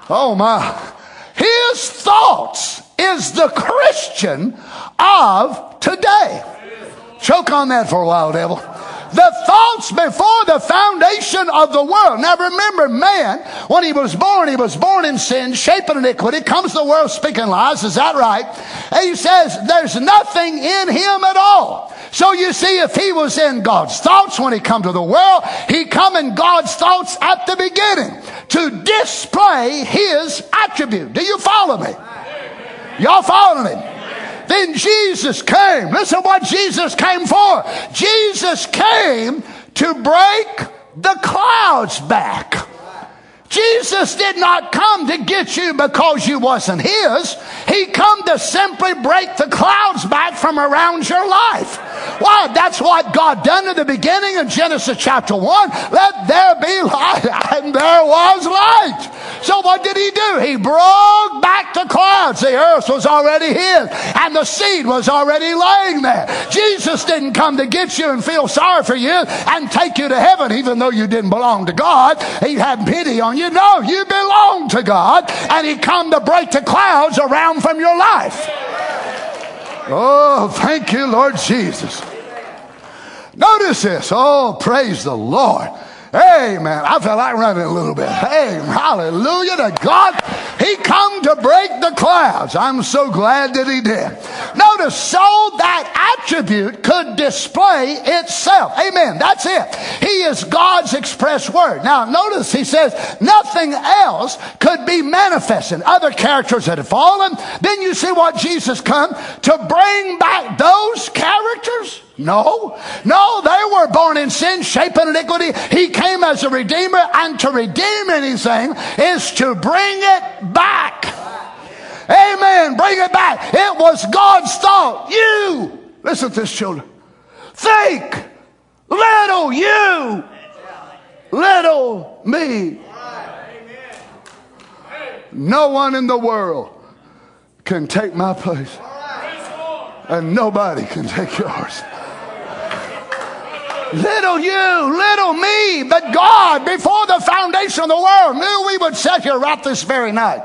Oh my. His thoughts is the Christian of today. Choke on that for a while, devil. The thoughts before the foundation of the world. Now remember, man, when he was born, he was born in sin, shaping iniquity, comes to the world speaking lies. Is that right? And he says there's nothing in him at all. So you see, if he was in God's thoughts when he come to the world, he come in God's thoughts at the beginning to display his attribute. Do you follow me? Y'all following me? Then Jesus came. Listen what Jesus came for. Jesus came to break the clouds back. Jesus did not come to get you because you wasn't his. He come to simply break the clouds back from around your life. Why? That's what God done in the beginning in Genesis chapter one. Let there be light, and there was light. So what did he do? He broke back the clouds. The earth was already his, and the seed was already laying there. Jesus didn't come to get you and feel sorry for you and take you to heaven, even though you didn't belong to God. He had pity on you. No, you belong to God, and he come to break the clouds around from your life. Oh, thank you, Lord Jesus. Notice this. Oh, praise the Lord. Amen. I felt like running a little bit. Hey, hallelujah to God. He come to break the clouds. I'm so glad that he did. Notice, so that attribute could display itself. Amen. That's it. He is God's express word. Now, notice he says nothing else could be manifested. Other characters that have fallen. Then you see what Jesus come to bring back those characters. No, no, they were born in sin, shaped in iniquity. He came as a redeemer, and to redeem anything is to bring it back. Amen. Bring it back. It was God's thought. You, listen to this, children. Think little you, little me. No one in the world can take my place, and nobody can take yours. Little you, little me, but God, before the foundation of the world, knew we would sit here right this very night.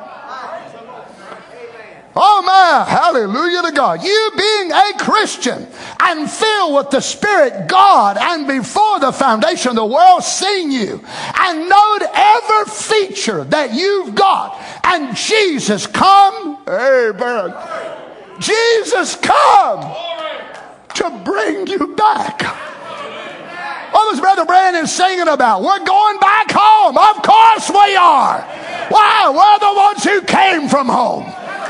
Oh my, hallelujah to God. You being a Christian and filled with the Spirit, God, and before the foundation of the world, seen you and knowed every feature that you've got. And Jesus come, amen. Jesus come to bring you back. What was Brother Brandon singing about? We're going back home. Of course we are. Why? We're the ones who came from home.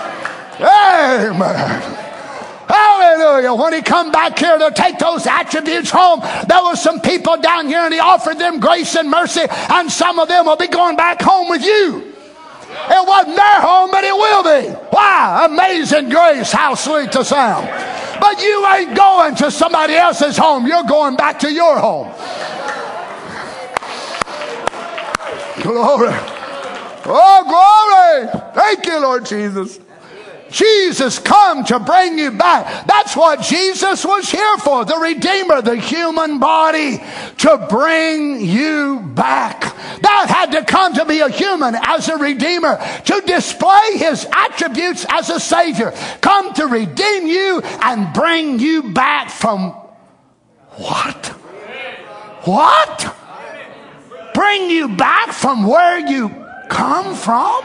Amen. Hallelujah. When he come back here to take those attributes home, there were some people down here and he offered them grace and mercy, and some of them will be going back home with you. It wasn't their home, but it will be. Why? Amazing grace, how sweet the sound. But you ain't going to somebody else's home. You're going back to your home. Glory. Oh, glory. Thank you, Lord Jesus. Jesus come to bring you back. That's what Jesus was here for. The Redeemer, the human body, to bring you back. That had to come to be a human as a Redeemer, to display his attributes as a Savior. Come to redeem you and bring you back from what? What? Bring you back from where you come from?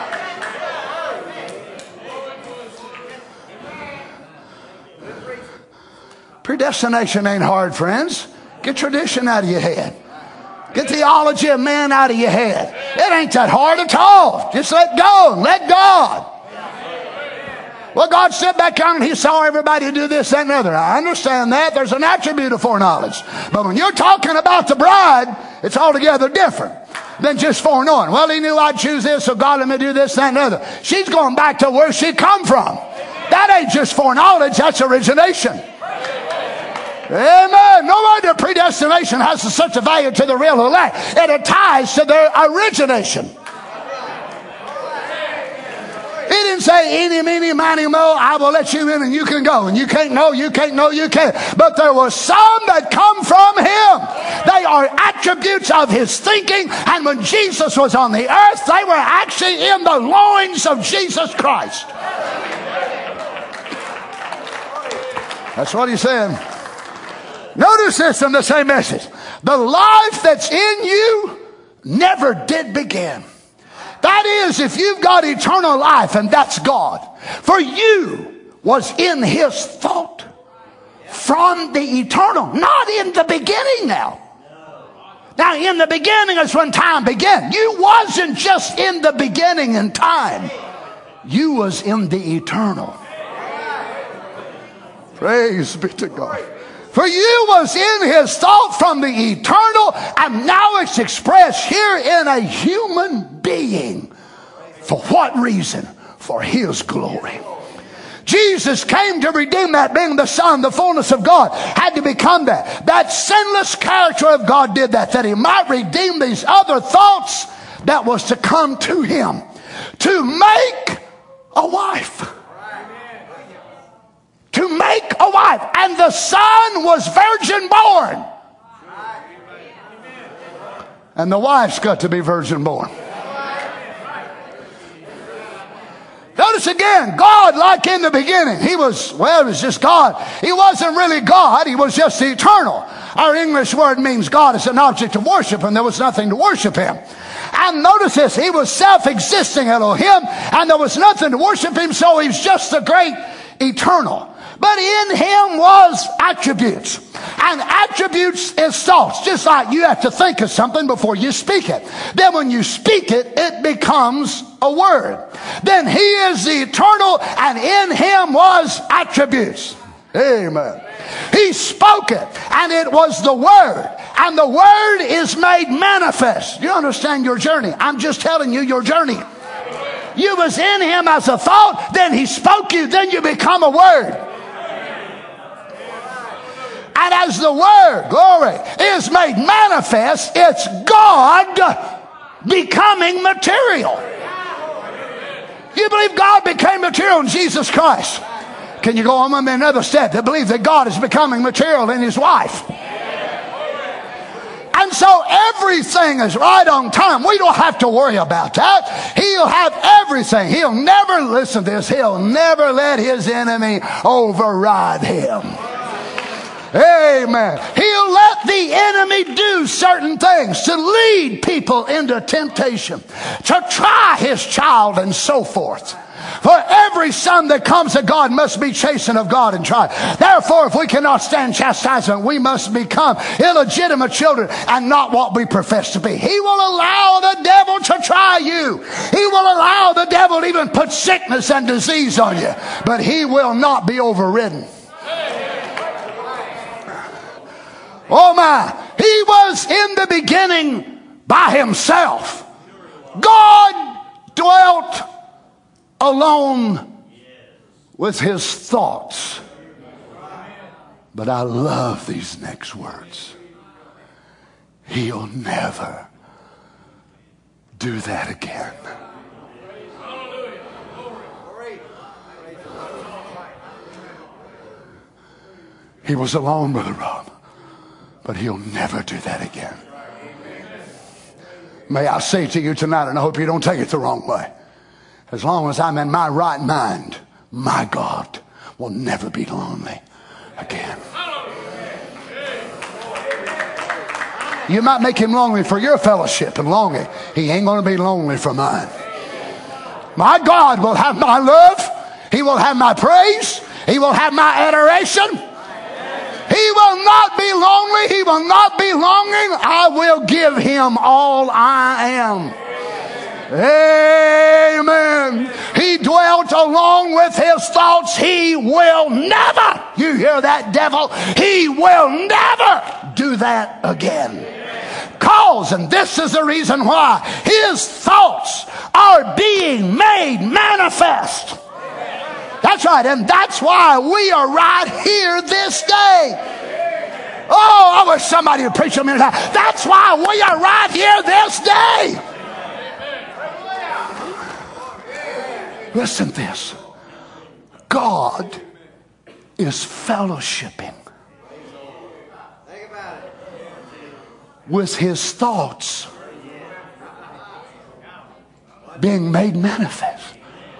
Predestination ain't hard, friends. Get tradition out of your head. Get theology of man out of your head. It ain't that hard at all. Just let go and let God. Well, God sat back down and he saw everybody do this, that, and the other. I understand that. There's an attribute of foreknowledge. But when you're talking about the bride, it's altogether different than just foreknowing. Well, he knew I'd choose this, so God let me do this, that, and the other. She's going back to where she come from. That ain't just foreknowledge, that's origination. Amen. No wonder predestination has such a value to the real elect. It ties to their origination. He didn't say, eeny, meeny, miny, mo, I will let you in and you can go. And you can't know, you can't know, you can't. But there was some that come from him. They are attributes of his thinking. And when Jesus was on the earth, they were actually in the loins of Jesus Christ. That's what he said. Notice this in the same message. The life that's in you never did begin. That is, if you've got eternal life, and that's God. For you was in his thought from the eternal, not in the beginning now. Now, in the beginning is when time began. You wasn't just in the beginning in time. You was in the eternal. Praise be to God. For you was in his thought from the eternal, and now it's expressed here in a human being. For what reason? For his glory. Jesus came to redeem that, being the Son, the fullness of God, had to become that. That sinless character of God did that, that he might redeem these other thoughts that was to come to him. To make a wife. To make a wife. And the Son was virgin born. And the wife's got to be virgin born. Notice again, God, like in the beginning, he was, well, it was just God. He wasn't really God, he was just eternal. Our English word means God is an object of worship, and there was nothing to worship him. And notice this, he was self-existing Elohim, and there was nothing to worship him, so he's just the great eternal. But in him was attributes. And attributes is thoughts. Just like you have to think of something before you speak it. Then when you speak it, it becomes a word. Then he is the eternal, and in him was attributes. Amen. He spoke it, and it was the word. And the word is made manifest. You understand your journey. I'm just telling you your journey. You was in him as a thought, then he spoke you, then you become a word. And as the word, glory, is made manifest, it's God becoming material. You believe God became material in Jesus Christ? Can you go on with me another step to believe that God is becoming material in his wife? And so everything is right on time. We don't have to worry about that. He'll have everything. He'll never, listen to this, he'll never let his enemy override him. Amen. He'll let the enemy do certain things to lead people into temptation, to try his child and so forth. For every son that comes to God must be chastened of God and tried. Therefore, if we cannot stand chastisement, we must become illegitimate children and not what we profess to be. He will allow the devil to try you. He will allow the devil to even put sickness and disease on you. But he will not be overridden. Oh my, he was in the beginning by himself. God dwelt alone with his thoughts. But I love these next words. He'll never do that again. He was alone, Brother Rob. But he'll never do that again. May I say to you tonight, and I hope you don't take it the wrong way, as long as I'm in my right mind, my God will never be lonely again. You might make him lonely for your fellowship and longing. He ain't going to be lonely for mine. My God will have my love. He will have my praise. He will have my adoration. He will not be lonely. He will not be longing. I will give him all I am. Amen. He dwelt along with his thoughts. He will never, you hear that, devil? He will never do that again. Cause, and this is the reason why, his thoughts are being made manifest. That's right, and that's why we are right here this day. Oh, I wish somebody would preach a minute. That's why we are right here this day. Listen to this. God is fellowshipping with his thoughts being made manifest.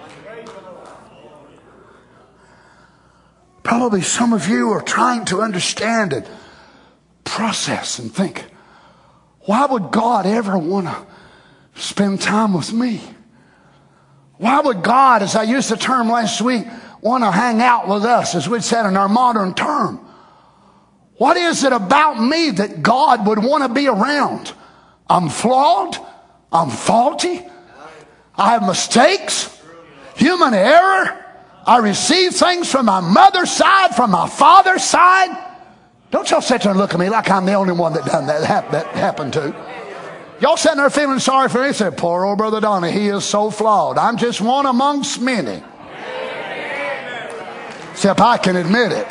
Probably some of you are trying to understand and process and think, why would God ever want to spend time with me? Why would God, as I used the term last week, want to hang out with us, as we'd said in our modern term? What is it about me that God would want to be around? I'm flawed. I'm faulty. I have mistakes. Human error. I receive things from my mother's side, from my father's side. Don't y'all sit there and look at me like I'm the only one that done that, that happened to. Y'all sitting there feeling sorry for me. Say, poor old Brother Donnie, he is so flawed. I'm just one amongst many. Except I can admit it.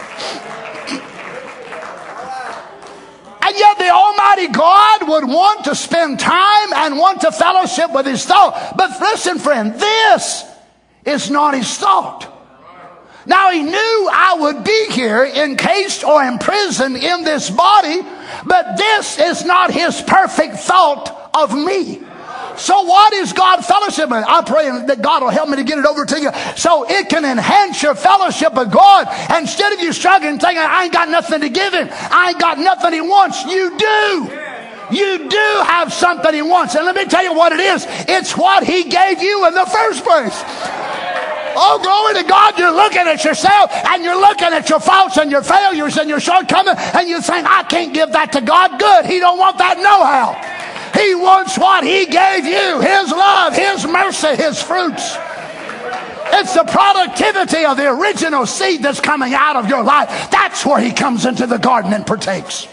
And yet the Almighty God would want to spend time and want to fellowship with his thought. But listen, friend, this is not his thought. Now, he knew I would be here encased or imprisoned in this body, but this is not his perfect thought of me. So what is God fellowship with? I pray that God will help me to get it over to you so it can enhance your fellowship with God. Instead of you struggling thinking, I ain't got nothing to give him, I ain't got nothing he wants, you do. You do have something he wants. And let me tell you what it is. It's what he gave you in the first place. Oh, glory to God. You're looking at yourself and you're looking at your faults and your failures and your shortcomings, and you think, I can't give that to God. Good. He don't want that know-how. He wants what he gave you. His love, his mercy, his fruits. It's the productivity of the original seed that's coming out of your life. That's where he comes into the garden and partakes.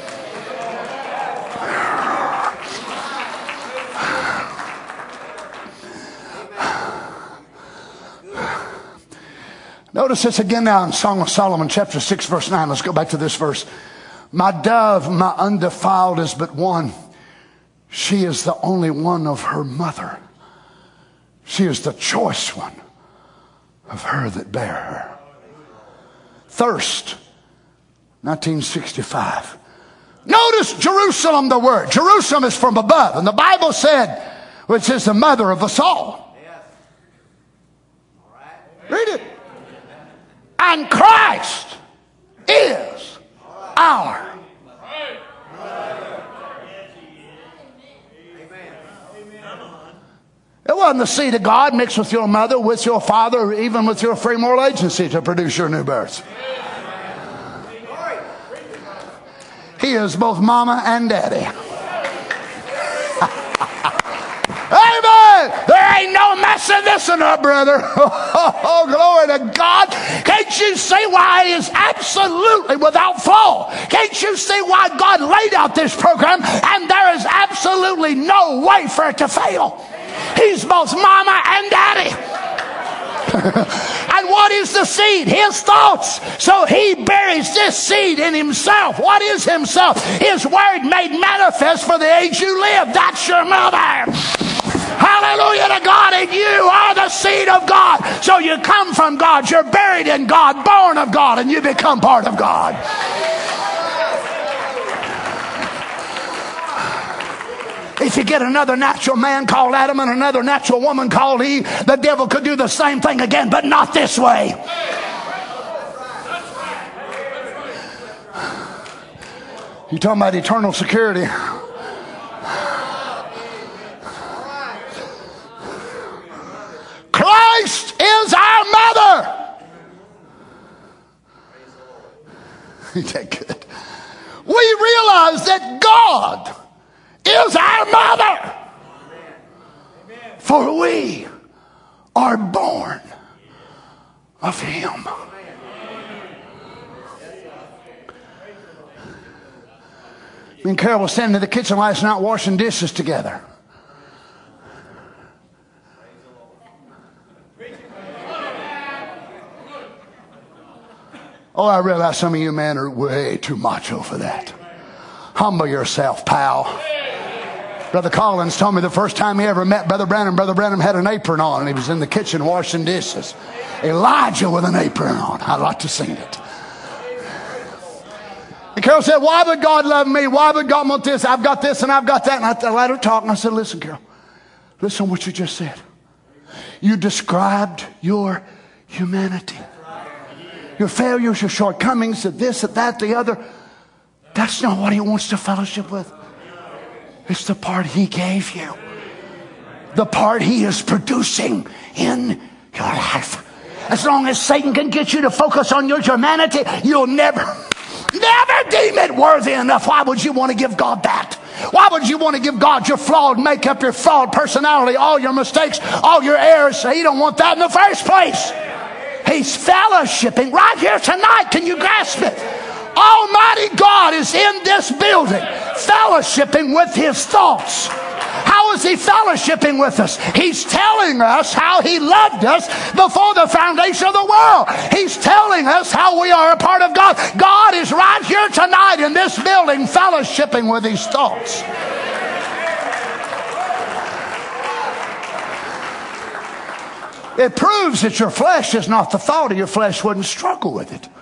Notice this again now in Song of Solomon, chapter six, verse nine. Let's go back to this verse. My dove, my undefiled, is but one. She is the only one of her mother. She is the choice one of her that bare her. Thirst, nineteen sixty-five. Notice Jerusalem, the word. Jerusalem is from above. And the Bible said, which is the mother of us all. Read it. And Christ is our. It wasn't the seed of God mixed with your mother, with your father, or even with your free moral agency to produce your new birth. He is both mama and daddy. Amen. There ain't no messing this one up, brother. Oh, glory to God. Can't you see why it is absolutely without flaw? Can't you see why God laid out this program and there is absolutely no way for it to fail? He's both mama and daddy. And what is the seed? His thoughts. So he buries this seed in himself. What is himself? His word made manifest for the age you live. That's your mother. Hallelujah to God. And you are the seed of God. So you come from God. You're buried in God, born of God, and you become part of God. If you get another natural man called Adam and another natural woman called Eve, the devil could do the same thing again, but not this way. You're talking about eternal security. Christ is our mother. Ain't that good? We realize that God is our mother. For we are born of him. Me and Carol was standing in the kitchen last night washing dishes together. Oh, I realize some of you men are way too macho for that. Humble yourself, pal. Brother Collins told me the first time he ever met Brother Branham, Brother Branham had an apron on and he was in the kitchen washing dishes. Elijah with an apron on. I'd like to sing it. And Carol said, why would God love me? Why would God want this? I've got this and I've got that. And I let her talk and I said, listen, Carol, listen to what you just said. You described your humanity. Your failures, your shortcomings, this, that, the other. That's not what he wants to fellowship with. It's the part he gave you. The part he is producing in your life. As long as Satan can get you to focus on your humanity, you'll never, never deem it worthy enough. Why would you want to give God that? Why would you want to give God your flawed makeup, your flawed personality, all your mistakes, all your errors? He don't want that in the first place. He's fellowshipping right here tonight. Can you grasp it? Almighty God is in this building, fellowshipping with his thoughts. How is he fellowshipping with us? He's telling us how he loved us before the foundation of the world. He's telling us how we are a part of God. God is right here tonight in this building, fellowshipping with his thoughts. It proves that your flesh is not the thought of your flesh. Wouldn't struggle with it.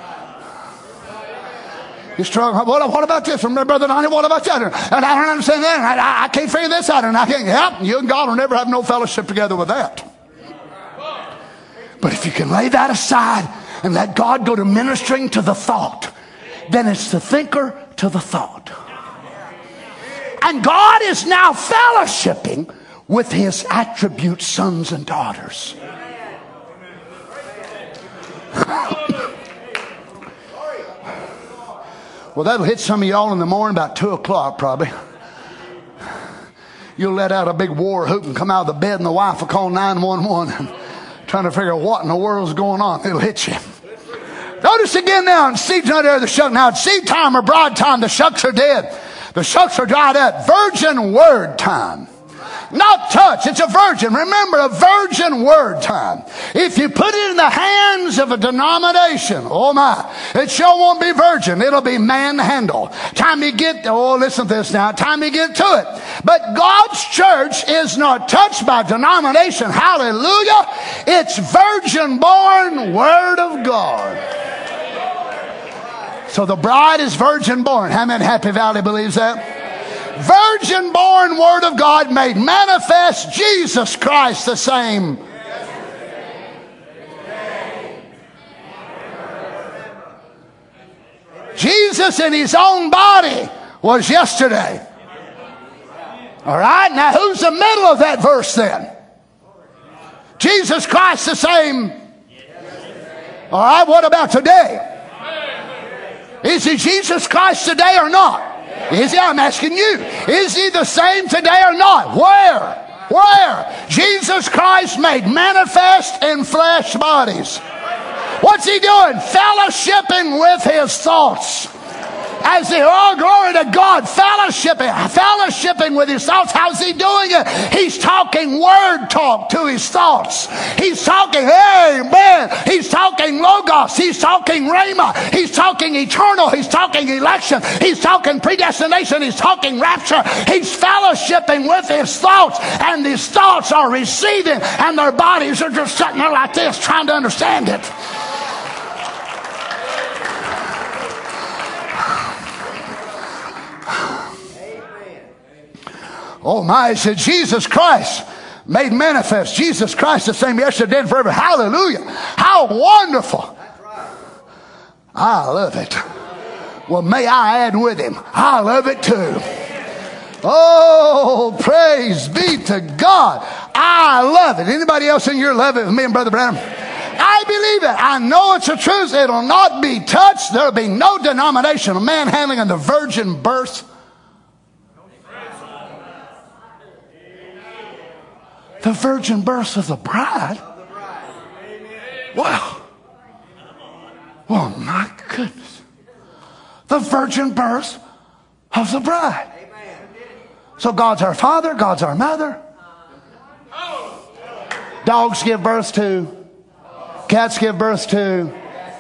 You struggle. What, what about this? From Brother Donnie, what about that? And I don't understand that. And I, I can't figure this out. And I can't help. You and God will never have no fellowship together with that. But if you can lay that aside and let God go to ministering to the thought, then it's the thinker to the thought. And God is now fellowshipping with his attribute sons and daughters. Well, that'll hit some of y'all in the morning about two o'clock probably. You'll let out a big war whoop and come out of the bed and the wife will call nine one one trying to figure out what in the world's going on. It'll hit you. Notice again now, in seed's not there, the shuck. Now, at seed time or broad time, the shucks are dead. The shucks are dried up. Virgin word time. Not touch. It's a virgin. Remember, a virgin word time. If you put it in the hands of a denomination, oh my, it sure won't be virgin. It'll be manhandle. Time you get, oh, listen to this now. Time you get to it. But God's church is not touched by denomination. Hallelujah. It's virgin born word of God. So the bride is virgin born. How many Happy Valley believes that? Virgin born word of God made manifest, Jesus Christ the same. Jesus in his own body was yesterday. All right, now who's the middle of that verse then? Jesus Christ the same. All right, what about today? Is he Jesus Christ today or not? Is he? I'm asking you. Is he the same today or not? Where? Where? Jesus Christ made manifest in flesh bodies. What's he doing? Fellowshipping with his thoughts. As the, oh, glory to God, fellowshipping, fellowshipping with his thoughts. How's he doing it? He's talking word talk to his thoughts. He's talking, amen. He's talking logos. He's talking rhema. He's talking eternal. He's talking election. He's talking predestination. He's talking rapture. He's fellowshipping with his thoughts. And these thoughts are receiving, and their bodies are just sitting there like this, trying to understand it. Oh my, it said Jesus Christ made manifest. Jesus Christ the same yesterday and forever. Hallelujah. How wonderful. I love it. Well, may I add with him, I love it too. Oh, praise be to God. I love it. Anybody else in here love it with me and Brother Branham? I believe it. I know it's the truth. It'll not be touched. There'll be no denomination of manhandling in the virgin birth. The virgin birth of the bride? Wow. Oh my goodness. The virgin birth of the bride. So God's our father, God's our mother. Dogs give birth to, cats give birth to.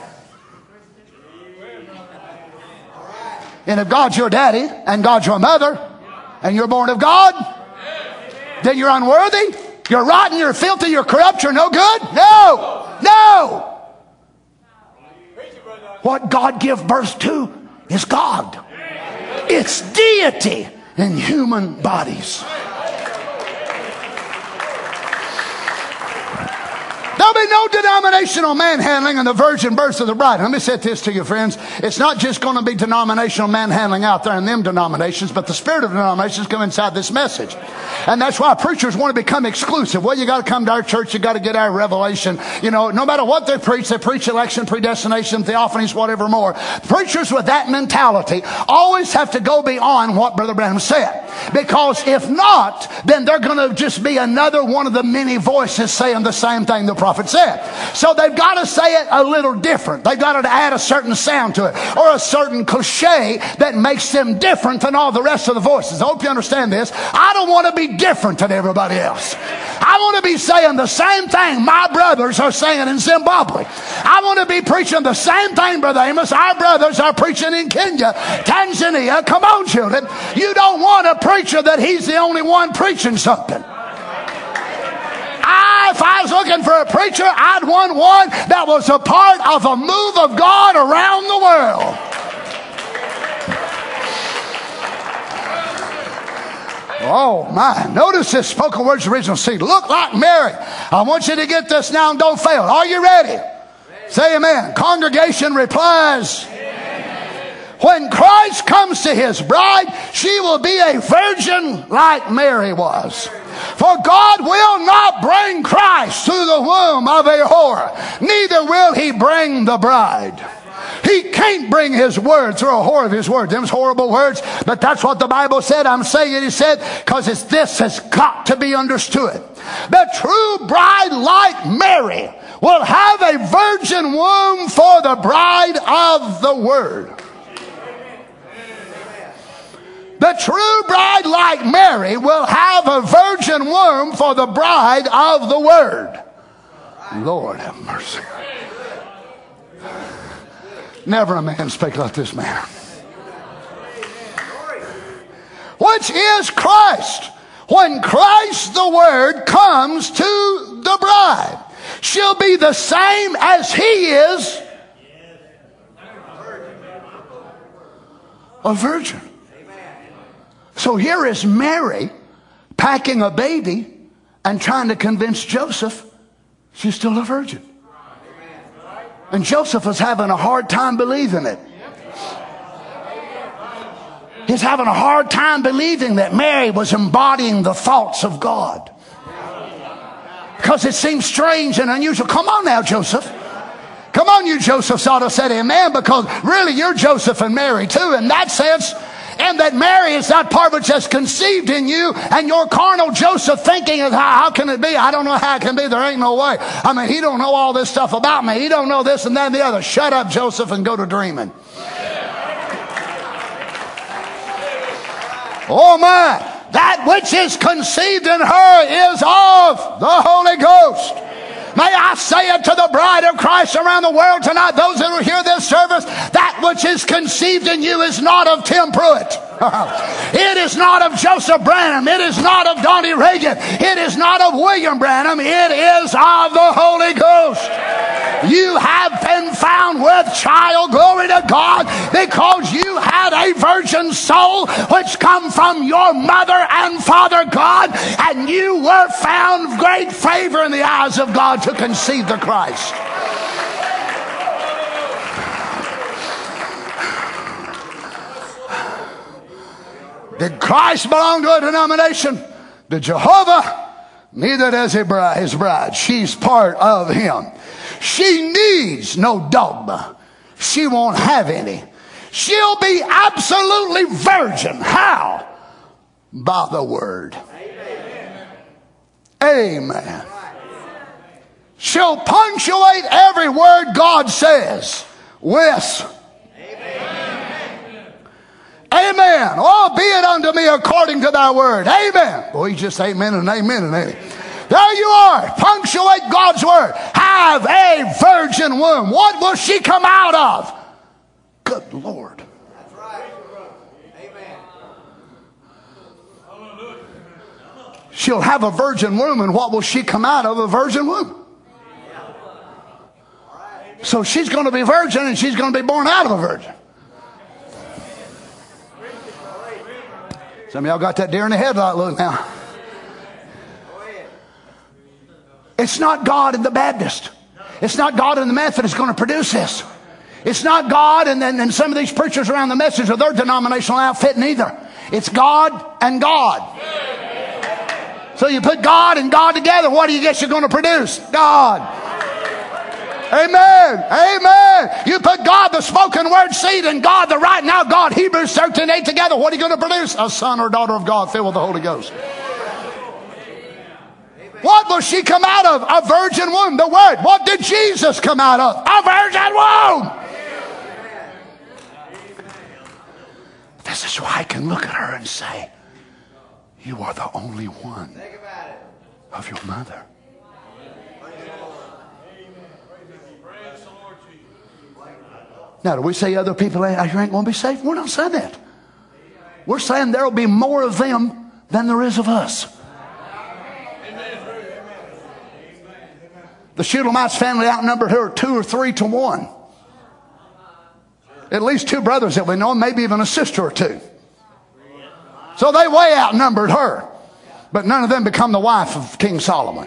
And if God's your daddy and God's your mother and you're born of God, then you're unworthy. You're rotten, you're filthy, you're corrupt, you're no good? No! No! What God give birth to is God. It's deity in human bodies. There'll be no denominational manhandling in the virgin birth of the bride. Let me say this to you, friends. It's not just going to be denominational manhandling out there in them denominations, but the spirit of denominations come inside this message. And that's why preachers want to become exclusive. Well, you got to come to our church. You got to get our revelation. You know, no matter what they preach, they preach election, predestination, theophanies, whatever more. Preachers with that mentality always have to go beyond what Brother Branham said. Because if not, then they're going to just be another one of the many voices saying the same thing the prophet said. So they've got to say it a little different. They've got to add a certain sound to it, or a certain cliche that makes them different than all the rest of the voices. I hope you understand this. I don't want to be different than everybody else. I want to be saying the same thing my brothers are saying in Zimbabwe. I want to be preaching the same thing, Brother Amos, our brothers are preaching in Kenya, Tanzania. Come on, children. You don't want a preacher that he's the only one preaching something. I, if I was looking for a preacher, I'd want one that was a part of a move of God around the world. Oh my, notice this spoken words original seed. Look like Mary. I want you to get this now and don't fail. Are you ready? Say amen. Congregation replies. When Christ comes to his bride, she will be a virgin like Mary was. For God will not bring Christ through the womb of a whore, neither will he bring the bride. He can't bring his word through a whore of his word. Them's horrible words, but that's what the Bible said. I'm saying it, he said, because it's this has got to be understood. The true bride like Mary will have a virgin womb for the bride of the word. The true bride like Mary will have a virgin womb for the bride of the word. Lord have mercy. Never a man spake like this man. Which is Christ. When Christ the Word comes to the bride, she'll be the same as he is, a virgin. So here is Mary packing a baby and trying to convince Joseph she's still a virgin. And Joseph was having a hard time believing it. He's having a hard time believing that Mary was embodying the thoughts of God. Because it seems strange and unusual. Come on now, Joseph. Come on, you Josephs ought to say amen, because really you're Joseph and Mary too in that sense. And that Mary is that part which has conceived in you, and your carnal Joseph thinking of how, how can it be? I don't know how it can be. There ain't no way. I mean, he don't know all this stuff about me. He don't know this and that and the other. Shut up, Joseph, and go to dreaming. Oh my, that which is conceived in her is of the Holy Ghost. May I say it to the bride of Christ around the world tonight, those that will hear this service, that which is conceived in you is not of Tim Pruitt. It is not of Joseph Branham. It is not of Donnie Reagan. It is not of William Branham. It is of the Holy Ghost. You have been found with child, glory to God, because you had a virgin soul which come from your mother and father God, and you were found great favor in the eyes of God to conceive the Christ. Did Christ belong to a denomination? Did Jehovah? Neither does his bride. She's part of him. She needs no dogma. She won't have any. She'll be absolutely virgin. How? By the word. Amen. Amen. She'll punctuate every word God says with amen. Oh, be it unto me according to thy word. Amen. Boy, he just amen and amen and amen. There you are. Punctuate God's word. Have a virgin womb. What will she come out of? Good Lord. That's right. Amen. She'll have a virgin womb, and what will she come out of? A virgin womb. So she's going to be virgin, and she's going to be born out of a virgin. Some of y'all got that deer in the headlight look now. It's not God and the Baptist. It's not God and the Methodist going to produce this. It's not God and then and some of these preachers around the message of their denominational outfit neither. It's God and God. So you put God and God together, what do you guess you're going to produce? God. Amen. Amen. You put God, the spoken word seed, and God, the right now God, Hebrews thirteen eight together, what are you going to produce? A son or daughter of God filled with the Holy Ghost. What will she come out of? A virgin womb. The word. What did Jesus come out of? A virgin womb. This is why I can look at her and say, you are the only one of your mother. Now, do we say other people ain't, ain't going to be saved? We're not saying that. We're saying there will be more of them than there is of us. The Shulamite's family outnumbered her two or three to one. At least two brothers that we know, maybe even a sister or two. So they way outnumbered her. But none of them become the wife of King Solomon.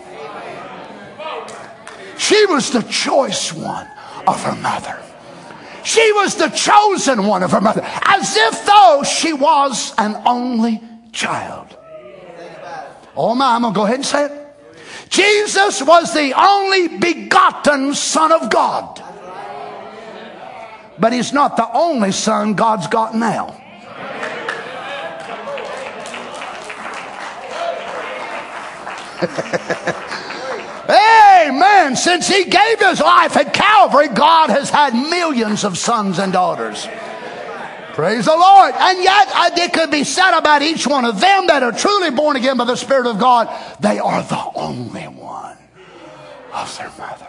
She was the choice one of her mother. She was the chosen one of her mother. As if though she was an only child. Oh my, I'm going to go ahead and say it. Jesus was the only begotten Son of God. But he's not the only son God's got now. Amen. Since he gave his life at Calvary, God has had millions of sons and daughters. Praise the Lord. And yet it could be said about each one of them that are truly born again by the Spirit of God, they are the only one of their mother.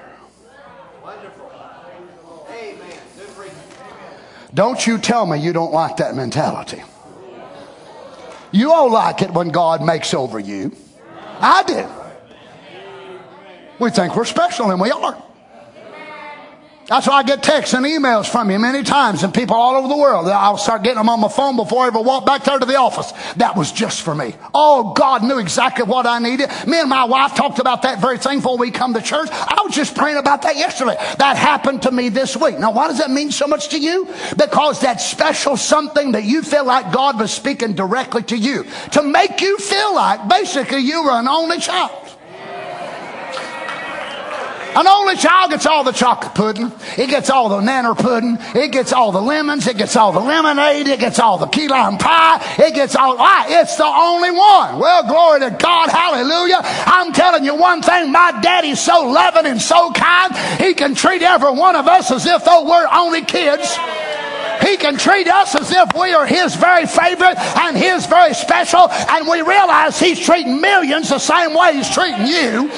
Don't you tell me you don't like that mentality. You all like it when God makes over you. I do. We think we're special, and we are. That's why I get texts and emails from you many times, and people all over the world. I'll start getting them on my phone before I ever walk back there to the office. That was just for me. Oh, God knew exactly what I needed. Me and my wife talked about that very thing before we come to church. I was just praying about that yesterday. That happened to me this week. Now, why does that mean so much to you? Because that's special something that you feel like God was speaking directly to you. To make you feel like basically you were an only child. An only child gets all the chocolate pudding. It gets all the nanner pudding. It gets all the lemons. It gets all the lemonade. It gets all the key lime pie. It gets all, why? It's the only one. Well, glory to God. Hallelujah. I'm telling you one thing. My daddy's so loving and so kind. He can treat every one of us as if though we're only kids. He can treat us as if we are his very favorite and his very special. And we realize he's treating millions the same way he's treating you.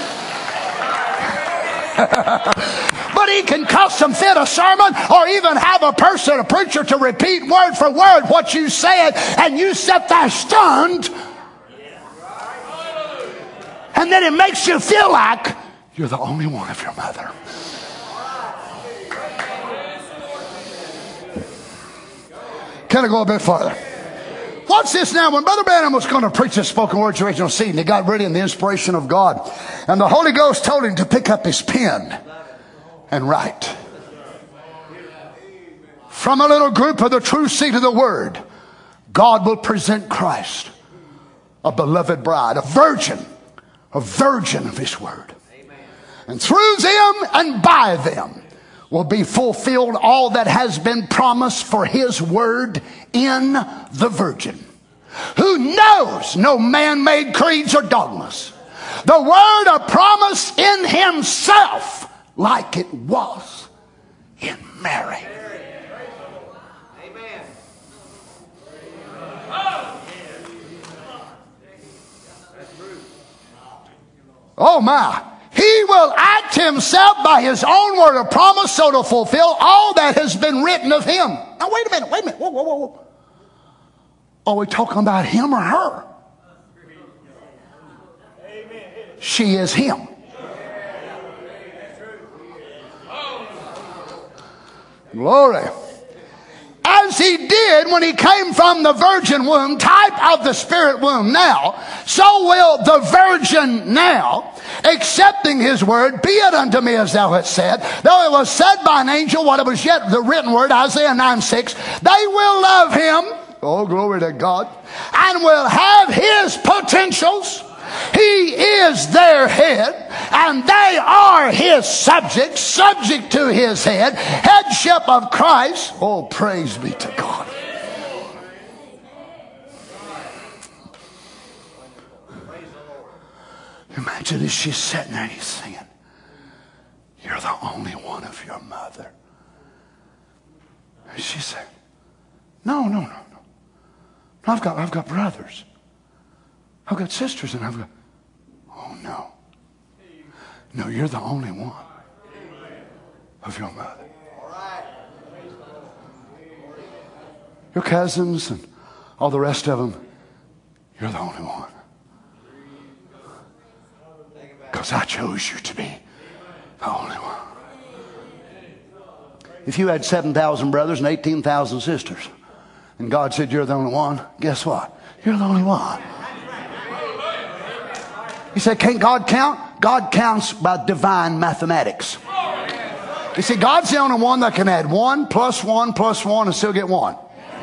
But he can custom fit a sermon or even have a person, a preacher, to repeat word for word what you said, and you sit there stunned, and then it makes you feel like you're the only one of your mother. Can I go a bit farther? Watch this now. When Brother Branham was going to preach the spoken word's original seed, and he got ready in the inspiration of God, and the Holy Ghost told him to pick up his pen and write. From a little group of the true seed of the word, God will present Christ, a beloved bride, a virgin, a virgin of his word. And through them and by them will be fulfilled all that has been promised for his word in the virgin, who knows no man-made creeds or dogmas. The word of promise in himself, like it was in Mary. Amen. Oh my. He will act himself by his own word of promise so to fulfill all that has been written of him. Now wait a minute, wait a minute. Whoa, whoa, whoa, whoa. Are we talking about him or her? She is him. Glory. As he did when he came from the virgin womb, type of the spirit womb now, so will the virgin now, accepting his word, be it unto me as thou hast said. Though it was said by an angel, what it was yet the written word, Isaiah nine six, they will love him, oh glory to God, and will have his potentials. He is their head, and they are his subjects, subject to his head, headship of Christ. Oh, praise be to God. Imagine as she's sitting there and he's singing, you're the only one of your mother. And she said, no, no, no, no. I've got, I've got brothers. I've got sisters, and I've got, oh no. No, you're the only one of your mother. Your cousins and all the rest of them, you're the only one. Because I chose you to be the only one. If you had seven thousand brothers and eighteen thousand sisters, and God said you're the only one, guess what? You're the only one. You say, can't God count? God counts by divine mathematics. You see, God's the only one that can add one plus one plus one and still get one.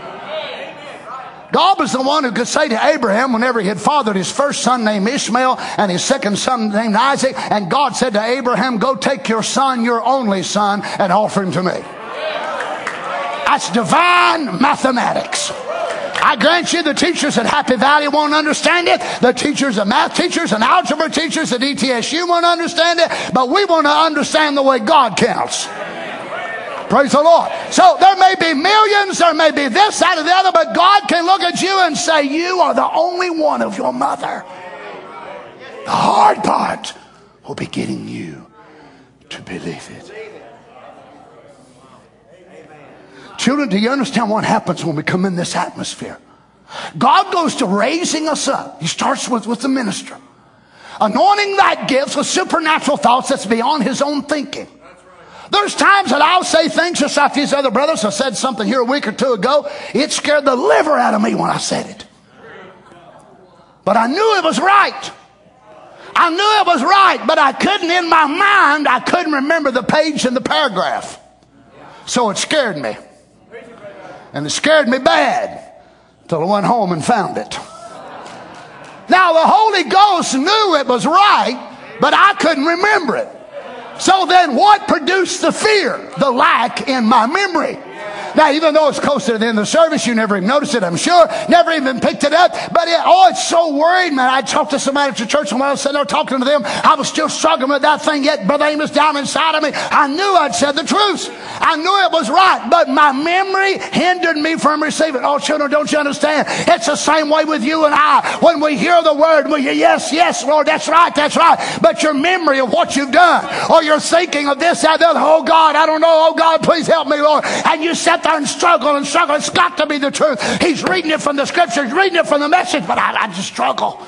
God was the one who could say to Abraham whenever he had fathered his first son named Ishmael and his second son named Isaac, and God said to Abraham, go take your son, your only son, and offer him to me. That's divine mathematics. I grant you the teachers at Happy Valley won't understand it. The teachers, the math teachers and algebra teachers at E T S U won't understand it. But we want to understand the way God counts. Praise the Lord. So there may be millions, there may be this, that, or the other, but God can look at you and say, you are the only one of your mother. The hard part will be getting you to believe it. Children, do you understand what happens when we come in this atmosphere? God goes to raising us up. He starts with, with the minister. Anointing that gift with supernatural thoughts that's beyond his own thinking. There's times that I'll say things just like these other brothers. I said something here a week or two ago. It scared the liver out of me when I said it. But I knew it was right. I knew it was right, but I couldn't, in my mind, I couldn't remember the page and the paragraph. So it scared me. And it scared me bad until I went home and found it. Now the Holy Ghost knew it was right, but I couldn't remember it. So then what produced the fear? The lack in my memory. Now, even though it's close to the end of the service, you never even noticed it, I'm sure. Never even picked it up. But, it, oh, it's so worried, man. I talked to somebody at the church, and while I was sitting there talking to them, I was still struggling with that thing yet. Brother Amos down inside of me. I knew I'd said the truth. I knew it was right. But my memory hindered me from receiving. Oh, children, don't you understand? It's the same way with you and I. When we hear the word, we hear, yes, yes, Lord, that's right, that's right. But your memory of what you've done, or you're thinking of this, that, the other, oh, God, I don't know. Oh, God, please help me, Lord. And you sit there and struggle and struggle. It's got to be the truth. He's reading it from the scriptures, reading it from the message, but I, I just struggle.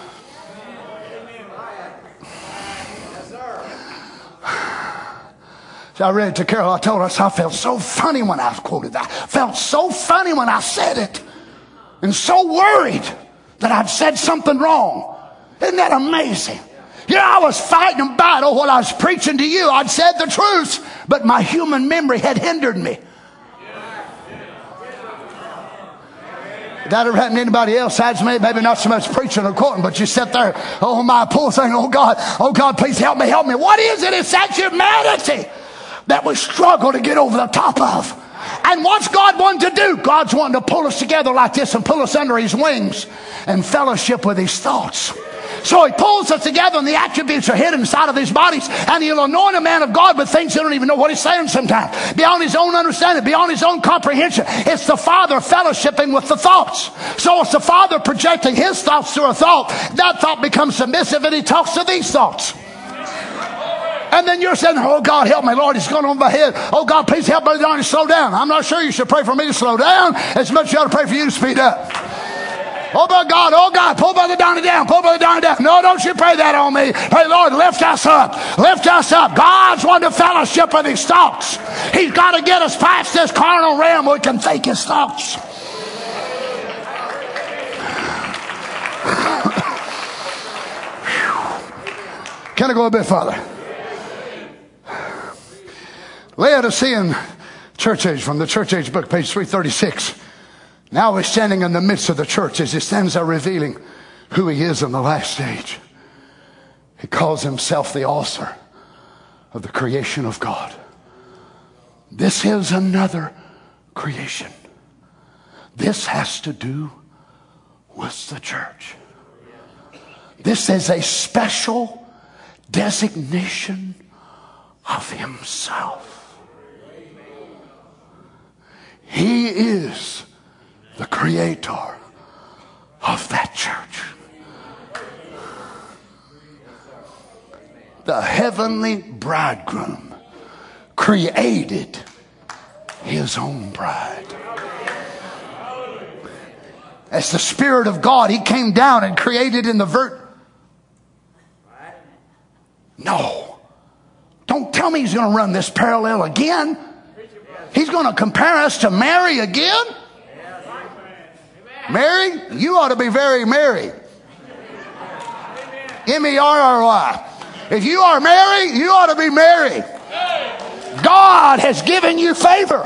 So I read it to Carol. I told her, I felt so funny when I quoted that. I felt so funny when I said it. And so worried that I'd said something wrong. Isn't that amazing? You know, I was fighting a battle while I was preaching to you. I'd said the truth, but my human memory had hindered me. That ever happened to anybody else? That's me. Maybe not so much preaching or quoting, but you sit there, oh my poor thing, oh God, oh God, please help me, help me. What is it? It's that humanity that we struggle to get over the top of. And what's God wanting to do? God's wanting to pull us together like this and pull us under his wings and fellowship with his thoughts. So he pulls us together, and the attributes are hidden inside of these bodies, and he'll anoint a man of God with things he don't even know what he's saying sometimes, beyond his own understanding, beyond his own comprehension. It's the Father fellowshipping with the thoughts. So it's the Father projecting his thoughts through a thought. That thought becomes submissive, and he talks to these thoughts. And then you're saying, oh God, help me, Lord, it's going on my head. Oh God, please help me to slow down. I'm not sure you should pray for me to slow down as much as you ought to pray for you to speed up. Oh, but God, oh God, pull Brother Donnie down, pull Brother Donnie down. No, don't you pray that on me. Pray, Lord, lift us up, lift us up. God's wanting to fellowship with his thoughts. He's got to get us past this carnal realm where we can think his thoughts. Can I go a bit further? Laodicean church age, from the church age book, page three thirty-six. Now he's standing in the midst of the church as he stands there revealing who he is in the last age. He calls himself the author of the creation of God. This is another creation. This has to do with the church. This is a special designation of himself. He is the creator of that church. The heavenly bridegroom created his own bride. As the Spirit of God, he came down and created in the vert. No. Don't tell me he's going to run this parallel again. He's going to compare us to Mary again? Mary, you ought to be very Mary. M E R R Y. If you are Mary, you ought to be Mary. God has given you favor.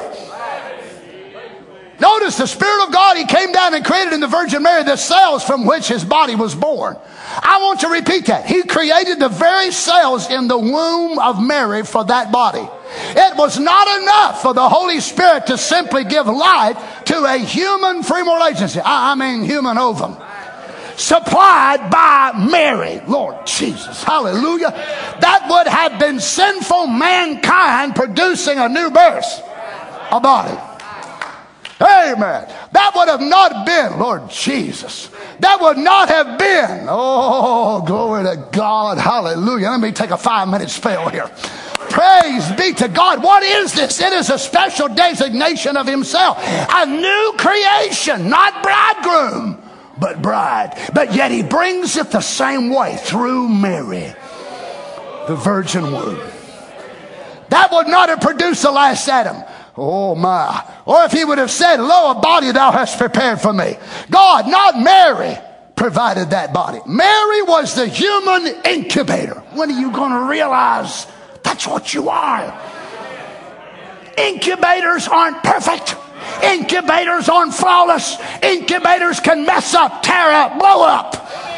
Notice the Spirit of God, he came down and created in the Virgin Mary the cells from which his body was born. I want to repeat that. He created the very cells in the womb of Mary for that body. It was not enough for the Holy Spirit to simply give life to a human free moral agency. I mean human ovum. Supplied by Mary. Lord Jesus. Hallelujah. That would have been sinful mankind producing a new birth. A body. Amen. That would have not been, Lord Jesus. That would not have been. Oh, glory to God. Hallelujah. Let me take a five minute spell here. Praise be to God. What is this? It is a special designation of himself. A new creation, not bridegroom, but bride. But yet he brings it the same way through Mary, the virgin womb. That would not have produced the last Adam. Oh my. Or if he would have said, lo, a body thou hast prepared for me. God, not Mary, provided that body. Mary was the human incubator. When are you going to realize that's what you are? Incubators aren't perfect. Incubators aren't flawless. Incubators can mess up, tear up, blow up.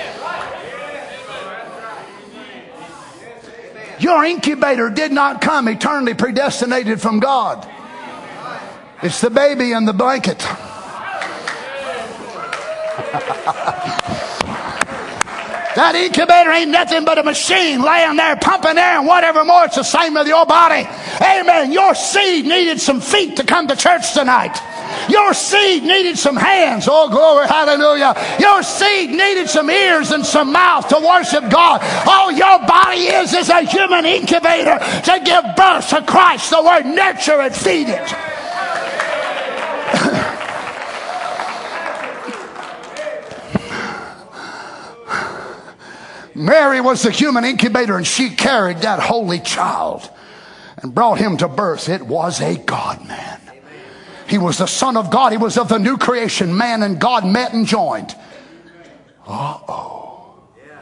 Your incubator did not come eternally predestinated from God. It's the baby in the blanket. That incubator ain't nothing but a machine laying there pumping air and whatever more. It's the same with your body. Amen. Your seed needed some feet to come to church tonight. Your seed needed some hands. Oh, glory, hallelujah. Your seed needed some ears and some mouth to worship God. All your body is is a human incubator to give birth to Christ. The word nurture it, feed it. Mary was the human incubator, and she carried that holy child and brought him to birth. It was a God-man. He was the Son of God. He was of the new creation. Man and God met and joined. Uh-oh.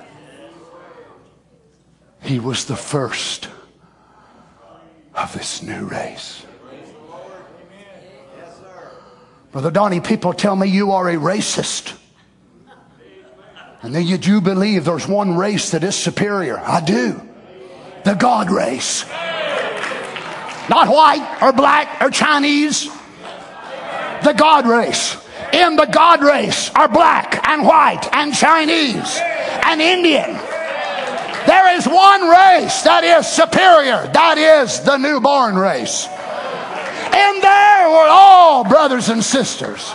He was the first of this new race. Brother Donnie, people tell me you are a racist. And then you do believe there's one race that is superior. I do. The God race. Not white or black or Chinese. The God race. In the God race are black and white and Chinese and Indian. There is one race that is superior. That is the newborn race. And there were all brothers and sisters.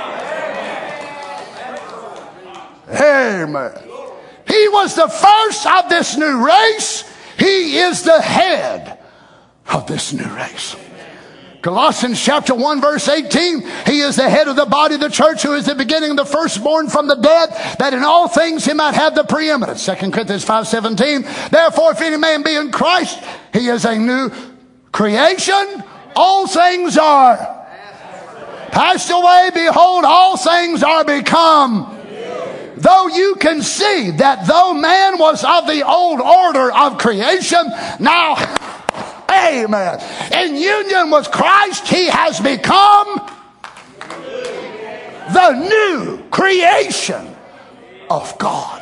Amen. He was the first of this new race. He is the head of this new race. Colossians chapter one verse eighteen, he is the head of the body of the church, who is the beginning, the firstborn from the dead, that in all things he might have the preeminence. Second Corinthians five seventeen, therefore if any man be in Christ, he is a new creation. All things are passed away. Behold, all things are become. Though you can see that though man was of the old order of creation, now, amen, in union with Christ, he has become the new creation of God.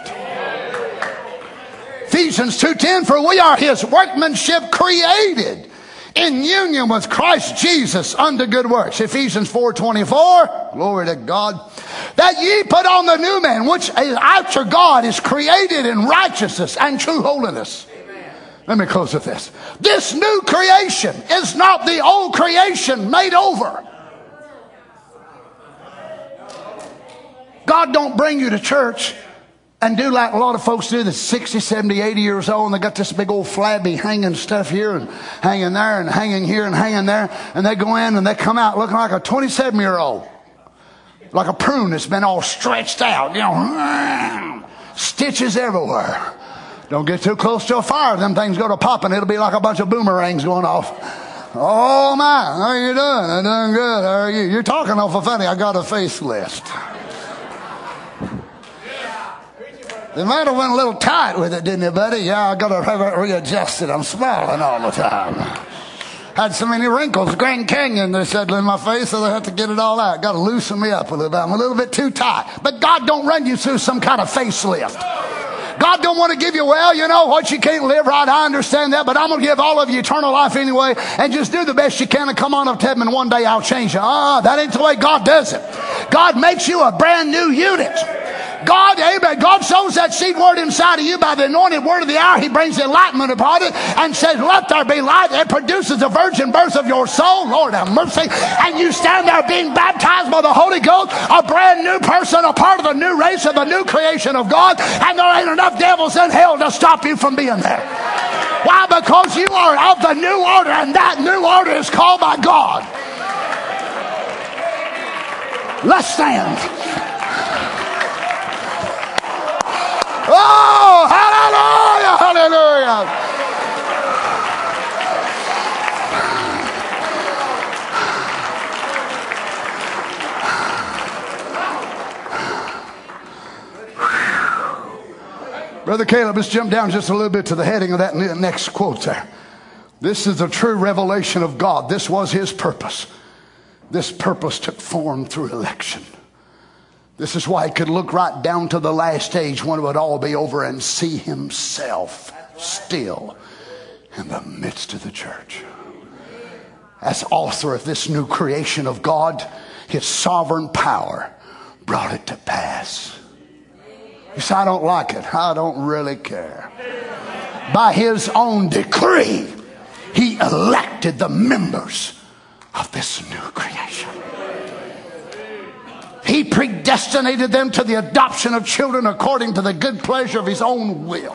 Ephesians two ten, for we are his workmanship, created in union with Christ Jesus unto good works. Ephesians four twenty-four, glory to God, that ye put on the new man, which after God is created in righteousness and true holiness. Amen. Let me close with this. This new creation is not the old creation made over. God don't bring you to church and do like a lot of folks do that's sixty, seventy, eighty years old, and they got this big old flabby hanging stuff here and hanging there and hanging here and hanging there, and they go in and they come out looking like a twenty-seven year old, like a prune that's been all stretched out, you know, stitches everywhere. Don't get too close to a fire, them things go to popping. It'll be like a bunch of boomerangs going off. Oh my, how are you doing? I'm doing good. How are you? You're talking awful funny. I got a facelift. They might have went a little tight with it, didn't they, buddy? Yeah, I got to have it readjusted. I'm smiling all the time. Had so many wrinkles, Grand Canyon, they said, in my face, so they had to get it all out. Got to loosen me up a little bit. I'm a little bit too tight. But God don't run you through some kind of facelift. God don't want to give you, well, you know what, you can't live right. I understand that, but I'm going to give all of you eternal life anyway, and just do the best you can and come on up to heaven, and one day I'll change you. Ah, that ain't the way God does it. God makes you a brand new unit. God, amen, God sows that seed word inside of you by the anointed word of the hour. He brings enlightenment upon it and says, let there be light. It produces the virgin birth of your soul. Lord have mercy. And you stand there being baptized by the Holy Ghost, a brand new person, a part of the new race of the new creation of God. And there ain't enough devils in hell to stop you from being there. Why? Because you are of the new order, and that new order is called by God. Let's stand. Oh, hallelujah, hallelujah. Brother Caleb, let's jump down just a little bit to the heading of that next quote there. This is a true revelation of God. This was his purpose. This purpose took form through election. This is why he could look right down to the last age when it would all be over and see himself still in the midst of the church. As author of this new creation of God, his sovereign power brought it to pass. You say, I don't like it. I don't really care. By his own decree, he elected the members of this new creation. He predestinated them to the adoption of children according to the good pleasure of his own will.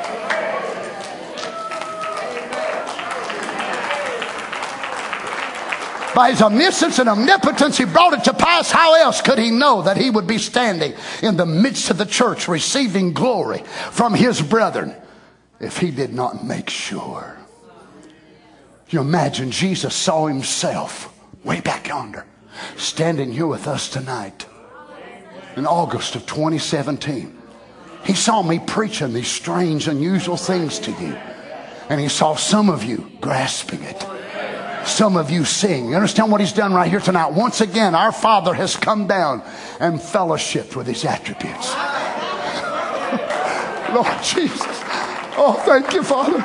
By his omniscience and omnipotence, he brought it to pass. How else could he know that he would be standing in the midst of the church receiving glory from his brethren if he did not make sure? You imagine Jesus saw himself way back yonder, standing here with us tonight in August of twenty seventeen. He saw me preaching these strange, unusual things to you. And he saw some of you grasping it. Some of you seeing. You understand what he's done right here tonight? Once again, our Father has come down and fellowshiped with his attributes. Lord Jesus. Oh, thank you, Father.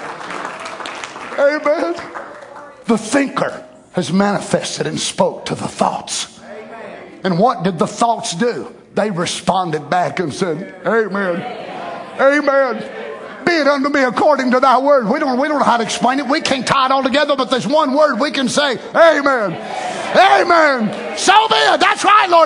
Amen. The thinker has manifested and spoke to the thoughts. And what did the thoughts do? They responded back and said, Amen. Amen. Be it unto me according to thy word. We don't, we don't know how to explain it. We can't tie it all together, but there's one word we can say. Amen. Amen. So be it. That's right, Lord.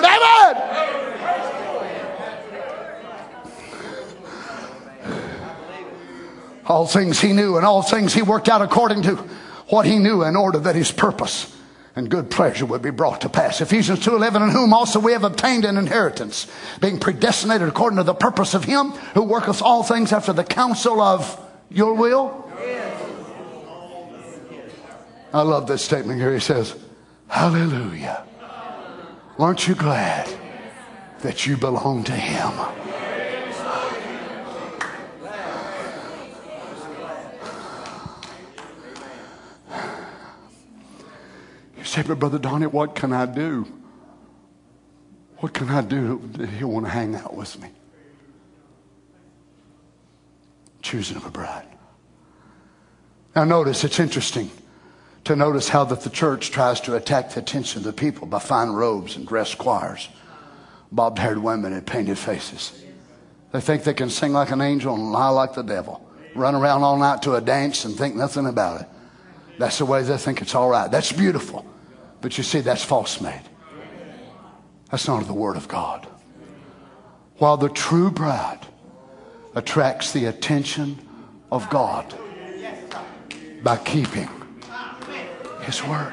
Amen. All things he knew and all things he worked out according to what he knew in order that his purpose and good pleasure would be brought to pass. Ephesians two eleven, in whom also we have obtained an inheritance, being predestinated according to the purpose of him who worketh all things after the counsel of your will. I love this statement here. He says, hallelujah. Aren't you glad that you belong to him? Say, but Brother Donnie, what can I do? What can I do that he'll want to hang out with me? Choosing of a bride. Now notice, it's interesting to notice how that the church tries to attack the attention of the people by fine robes and dress choirs, bobbed-haired women and painted faces. They think they can sing like an angel and lie like the devil, run around all night to a dance and think nothing about it. That's the way they think it's all right. That's beautiful. But you see, that's false made. That's not the Word of God. While the true bride attracts the attention of God by keeping his word.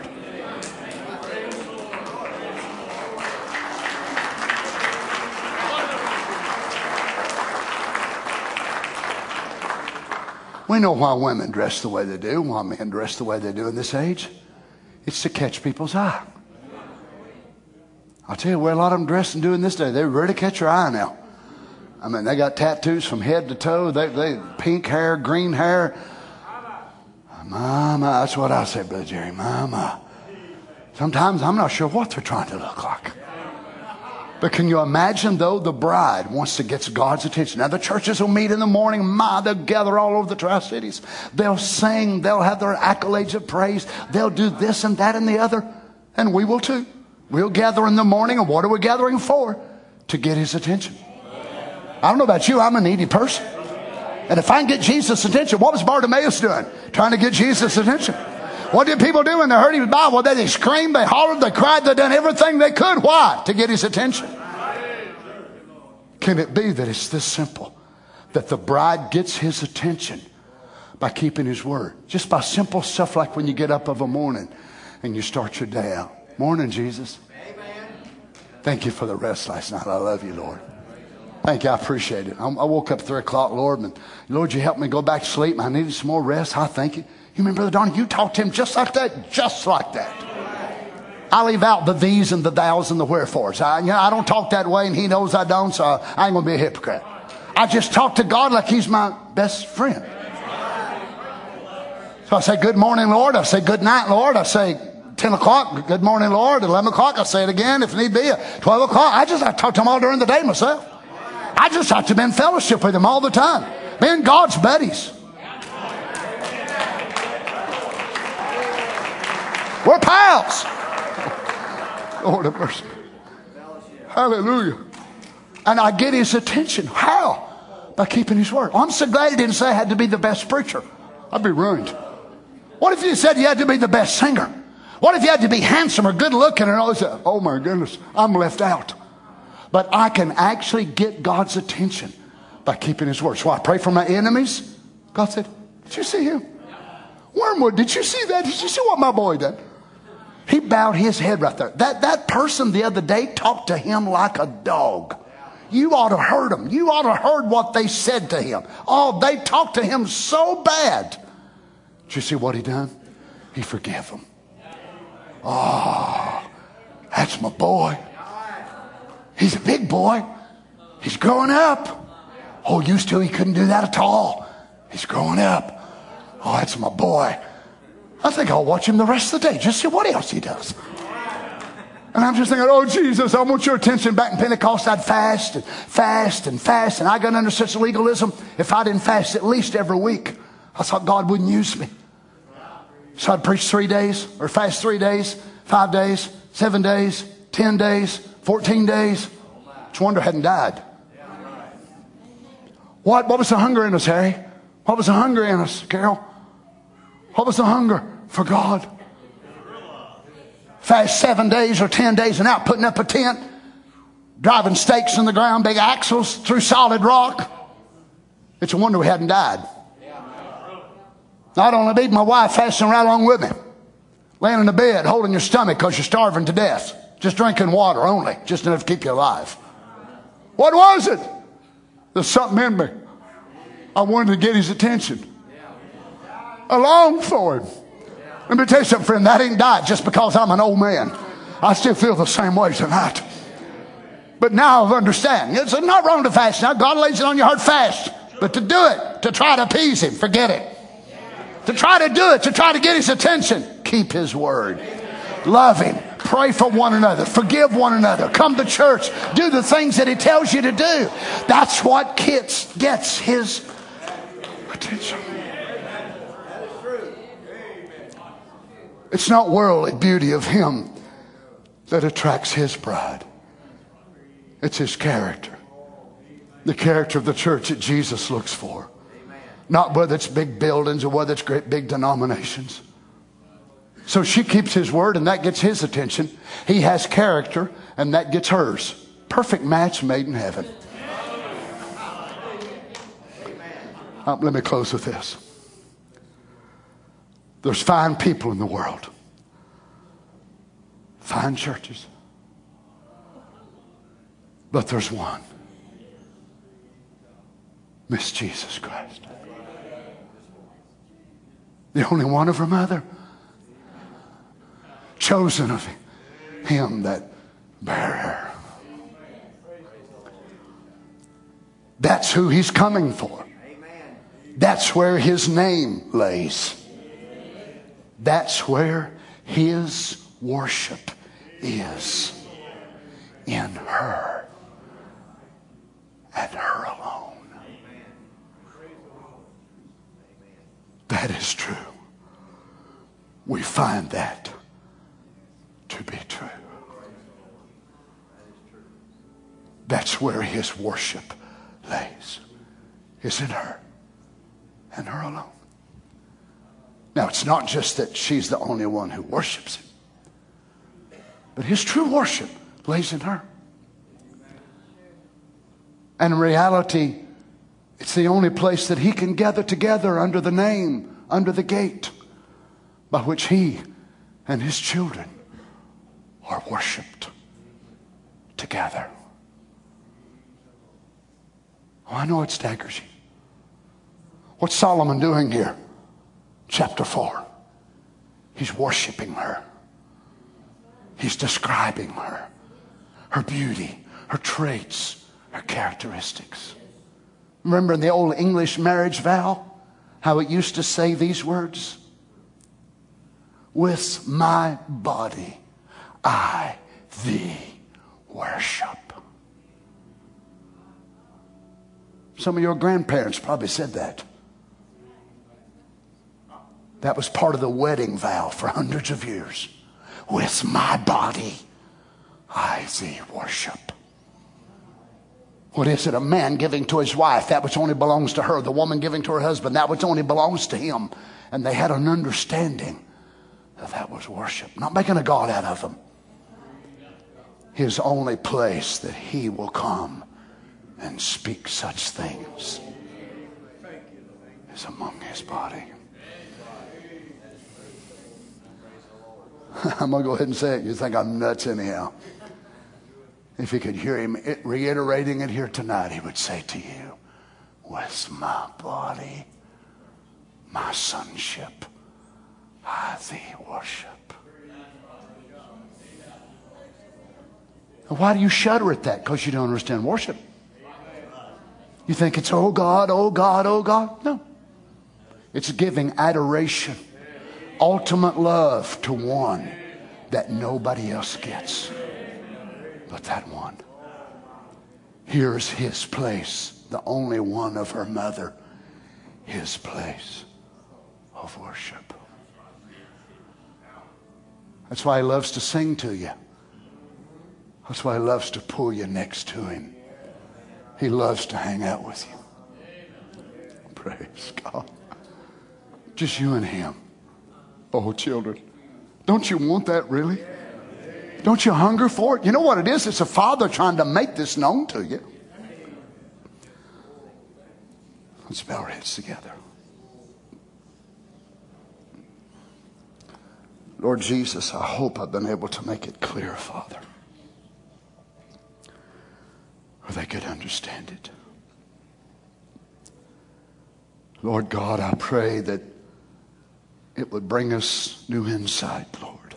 We know why women dress the way they do, why men dress the way they do in this age. It's to catch people's eye. I'll tell you where a lot of them dress and do in this day. They're ready to catch your eye now. I mean, they got tattoos from head to toe. They, they pink hair, green hair. Mama, that's what I say, Brother Jerry. Mama. Sometimes I'm not sure what they're trying to look like. But can you imagine, though, the bride wants to get God's attention. Now, the churches will meet in the morning. My, they'll gather all over the Tri-Cities. They'll sing. They'll have their accolades of praise. They'll do this and that and the other. And we will too. We'll gather in the morning. And what are we gathering for? To get his attention. I don't know about you. I'm a needy person. And if I can get Jesus' attention, what was Bartimaeus doing? Trying to get Jesus' attention. What did people do when they heard he was by? Well, they, they screamed, they hollered, they cried, they done everything they could. Why? To get his attention. Can it be that it's this simple? That the bride gets his attention by keeping his word. Just by simple stuff like when you get up of a morning and you start your day out. Morning, Jesus. Thank you for the rest last night. I love you, Lord. Thank you. I appreciate it. I woke up at three o'clock, Lord, and Lord, you helped me go back to sleep. I needed some more rest. I thank you. You remember, Brother Donnie, you talked to him just like that, just like that. I leave out the these and the thous and the wherefores. I, you know, I don't talk that way, and he knows I don't, so I ain't going to be a hypocrite. I just talk to God like he's my best friend. So I say, good morning, Lord. I say, good night, Lord. I say, ten o'clock, good morning, Lord. eleven o'clock, I say it again if need be. twelve o'clock, I just I talk to him all during the day myself. I just like to be in fellowship with him all the time. Being God's buddies. We're pals. Lord have mercy. Hallelujah. And I get his attention. How? By keeping his word. I'm so glad he didn't say I had to be the best preacher. I'd be ruined. What if he said you had to be the best singer? What if you had to be handsome or good looking? And all that? Oh my goodness, I'm left out. But I can actually get God's attention by keeping his word. So I pray for my enemies. God said, did you see him? Wormwood, did you see that? Did you see what my boy did? He bowed his head right there. That, that person the other day talked to him like a dog. You ought to have heard them. You ought to have heard what they said to him. Oh, they talked to him so bad. Did you see what he done? He forgave them. Oh, that's my boy. He's a big boy. He's growing up. Oh, used to he couldn't do that at all. He's growing up. Oh, that's my boy. I think I'll watch him the rest of the day. Just see what else he does. And I'm just thinking, oh, Jesus, I want your attention. Back in Pentecost, I'd fast and fast and fast. And I got under such legalism. If I didn't fast at least every week, I thought God wouldn't use me. So I'd preach three days or fast three days, five days, seven days, ten days, fourteen days. It's a wonder I hadn't died. What, what was the hunger in us, Harry? What was the hunger in us, Carol? What was the hunger for God? Fast seven days or ten days and out putting up a tent, driving stakes in the ground, big axles through solid rock. It's a wonder we hadn't died. Not only me, my wife fasting right along with me. laying in a bed, holding your stomach because you're starving to death. Just drinking water only, just enough to keep you alive. What was it? There's something in me. I wanted to get his attention. I longed for him. Let me tell you something, friend. That ain't died just because I'm an old man. I still feel the same way tonight. But now I understand. It's not wrong to fast. Now God lays it on your heart, fast. But to do it, to try to appease him, forget it. To try to do it, to try to get his attention, keep his word. Love him. Pray for one another. Forgive one another. Come to church. Do the things that he tells you to do. That's what gets, gets his attention. It's not worldly beauty of him that attracts his bride. It's his character. The character of the church that Jesus looks for. Not whether it's big buildings or whether it's great big denominations. So she keeps his word and that gets his attention. He has character and that gets hers. Perfect match made in heaven. Uh, let me close with this. There's fine people in the world. Fine churches. But there's one. Miss Jesus Christ. The only one of her mother. Chosen of him that bare her. That's who he's coming for. That's where his name lays. That's where his worship is. In her. And her alone. That is true. We find that to be true. That's where his worship lays. Is in her. And her alone. Now, it's not just that she's the only one who worships him. But his true worship lays in her. And in reality, it's the only place that he can gather together under the name, under the gate, by which he and his children are worshipped together. Oh, I know it staggers you. What's Solomon doing here? Chapter four. He's worshiping her. He's describing her. Her beauty, her traits, her characteristics. Remember in the old English marriage vow, how it used to say these words? With my body, I thee worship. Some of your grandparents probably said that. That was part of the wedding vow for hundreds of years. With my body, I thee worship. What is it? A man giving to his wife, that which only belongs to her. The woman giving to her husband, that which only belongs to him. And they had an understanding that that was worship. Not making a god out of them. His only place that he will come and speak such things is among his body. I'm going to go ahead and say it. You think I'm nuts anyhow. If you could hear him reiterating it here tonight, he would say to you, with my body, my sonship, I thee worship. And why do you shudder at that? Because you don't understand worship. You think it's, oh God, oh God, oh God. No. It's giving adoration, ultimate love to one that nobody else gets but that one. Here's his place, the only one of her mother, his place of worship. That's why he loves to sing to you. That's why he loves to pull you next to him. He loves to hang out with you. Praise God. Just you and him. Oh, children, don't you want that really? Don't you hunger for it? You know what it is? It's a father trying to make this known to you. Let's bow our heads together. Lord Jesus, I hope I've been able to make it clear, Father, or they could understand it. Lord God, I pray that it would bring us new insight, Lord,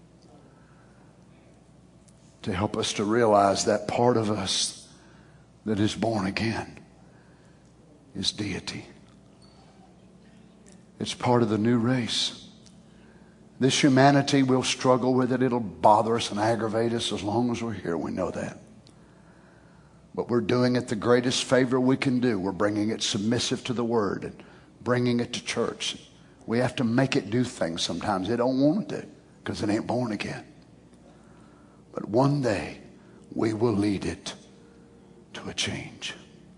to help us to realize that part of us that is born again is deity. It's part of the new race. This humanity, we'll struggle with it. It'll bother us and aggravate us as long as we're here. We know that. But we're doing it the greatest favor we can do. We're bringing it submissive to the Word and bringing it to church. We have to make it do things sometimes it don't want to do because it ain't born again. But one day we will lead it to a change.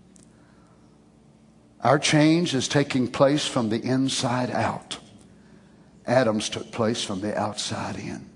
Our change is taking place from the inside out. Adam's took place from the outside in.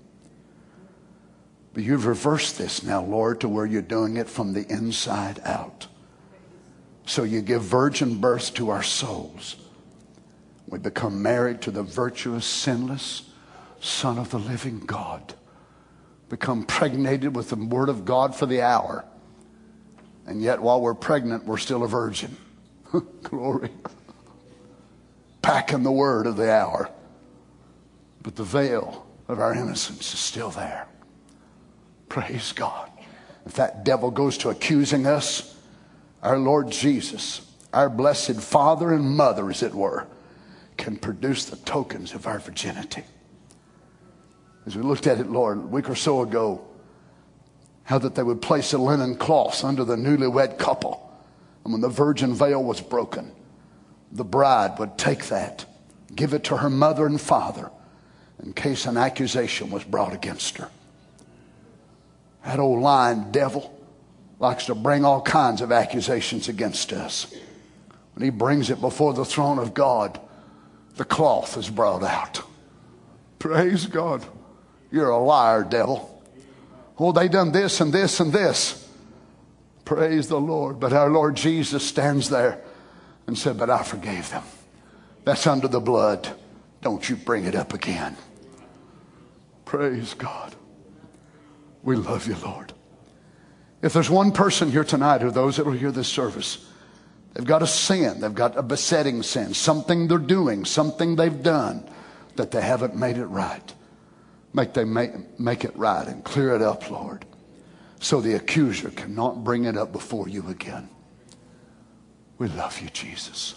But you've reversed this now, Lord, to where you're doing it from the inside out. So you give virgin birth to our souls. We become married to the virtuous, sinless Son of the living God. Become pregnated with the Word of God for the hour. And yet while we're pregnant, we're still a virgin. Glory. Packing the Word of the hour. But the veil of our innocence is still there. Praise God. If that devil goes to accusing us, our Lord Jesus, our blessed Father and Mother, as it were, can produce the tokens of our virginity. As we looked at it, Lord, a week or so ago, how that they would place a linen cloth under the newlywed couple. And when the virgin veil was broken, the bride would take that, give it to her mother and father, in case an accusation was brought against her. That old lying devil likes to bring all kinds of accusations against us. When he brings it before the throne of God, the cloth is brought out. Praise God. You're a liar, devil. Oh, they done this and this and this. Praise the Lord. But our Lord Jesus stands there and said, but I forgave them. That's under the blood. Don't you bring it up again. Praise God. We love you, Lord. If there's one person here tonight, or those that will hear this service, they've got a sin, they've got a besetting sin, something they're doing, something they've done that they haven't made it right. Make they make, make it right and clear it up, Lord, so the accuser cannot bring it up before you again. We love you, Jesus.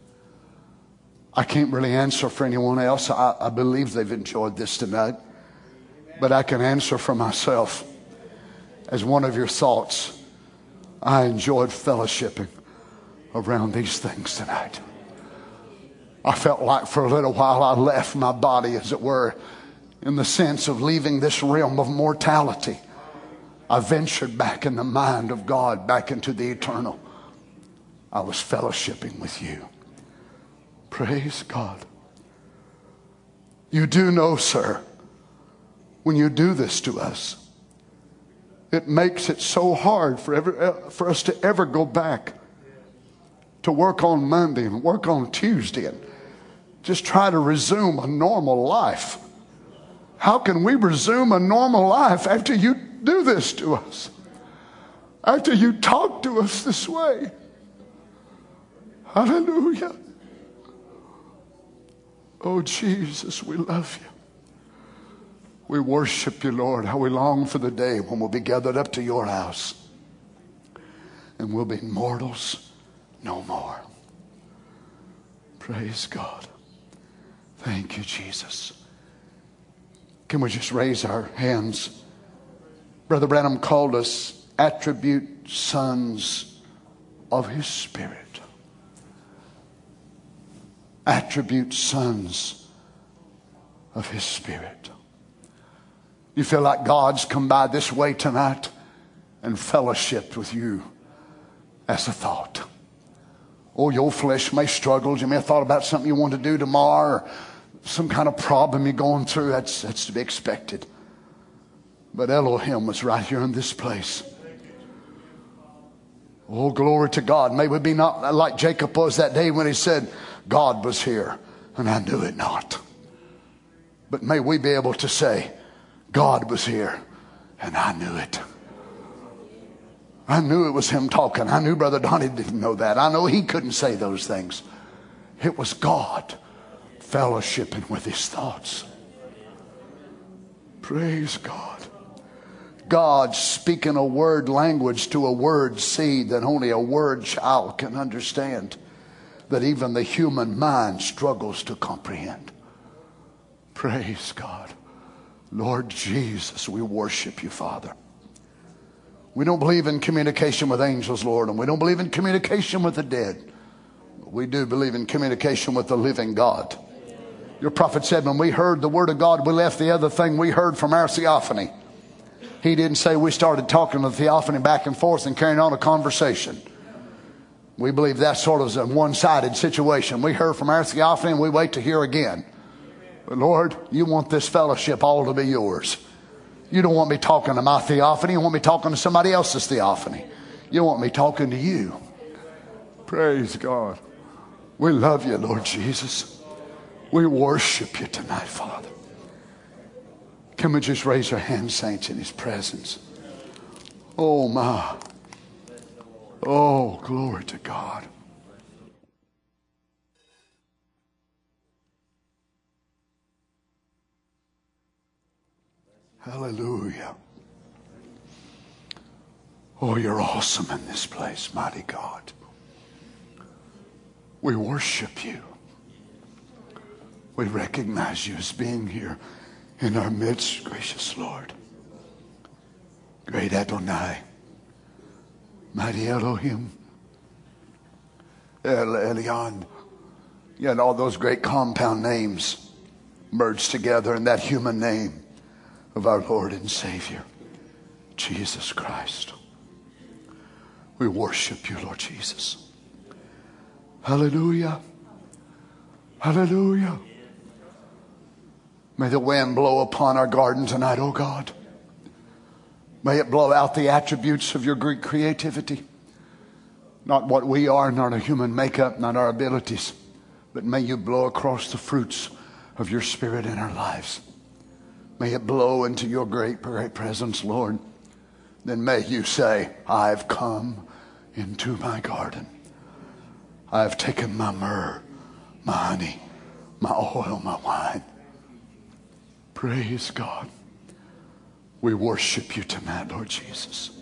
I can't really answer for anyone else. I, I believe they've enjoyed this tonight. But I can answer for myself. As one of your thoughts, I enjoyed fellowshipping around these things tonight. I felt like for a little while I left my body, as it were, in the sense of leaving this realm of mortality. I ventured back in the mind of God, back into the eternal. I was fellowshipping with you. Praise God. You do know, sir, when you do this to us, it makes it so hard for, ever, for us to ever go back to work on Monday and work on Tuesday and just try to resume a normal life. How can we resume a normal life after you do this to us? After you talk to us this way? Hallelujah. Oh, Jesus, we love you. We worship you, Lord. How we long for the day when we'll be gathered up to your house and we'll be mortals no more. Praise God. Thank you, Jesus. Can we just raise our hands? Brother Branham called us attribute sons of his Spirit. Attribute sons of his Spirit. You feel like God's come by this way tonight and fellowshiped with you as a thought. Oh, your flesh may struggle. You may have thought about something you want to do tomorrow, or some kind of problem you're going through. That's, that's to be expected. But Elohim was right here in this place. Oh, glory to God. May we be not like Jacob was that day when he said, God was here and I knew it not. But may we be able to say, God was here and I knew it. I knew it was him talking. I knew Brother Donnie didn't know that. I know he couldn't say those things. It was God fellowshipping with his thoughts. Praise God. God speaking a word language to a word seed that only a word child can understand, that even the human mind struggles to comprehend. Praise God. Lord Jesus, we worship you, Father. We don't believe in communication with angels, Lord, and we don't believe in communication with the dead. But we do believe in communication with the living God. Your prophet said when we heard the word of God, we left the other thing we heard from our theophany. He didn't say we started talking to the theophany back and forth and carrying on a conversation. We believe that sort of a one-sided situation. We heard from our theophany and we wait to hear again. But Lord, you want this fellowship all to be yours. You don't want me talking to my theophany. You want me talking to somebody else's theophany. You want me talking to you. Praise God. We love you, Lord Jesus. We worship you tonight, Father. Can we just raise our hands, saints, in his presence? Oh, my. Oh, glory to God. Hallelujah. Oh, you're awesome in this place, mighty God. We worship you. We recognize you as being here in our midst, gracious Lord. Great Adonai, mighty Elohim, El Elyon. You had all those great compound names merged together in that human name of our Lord and Savior, Jesus Christ. We worship you, Lord Jesus. Hallelujah. Hallelujah. May the wind blow upon our garden tonight, oh God. May it blow out the attributes of your great creativity. Not what we are, not our human makeup, not our abilities, but may you blow across the fruits of your Spirit in our lives. May it blow into your great, great presence, Lord. Then may you say, I've come into my garden. I've taken my myrrh, my honey, my oil, my wine. Praise God. We worship you tonight, Lord Jesus.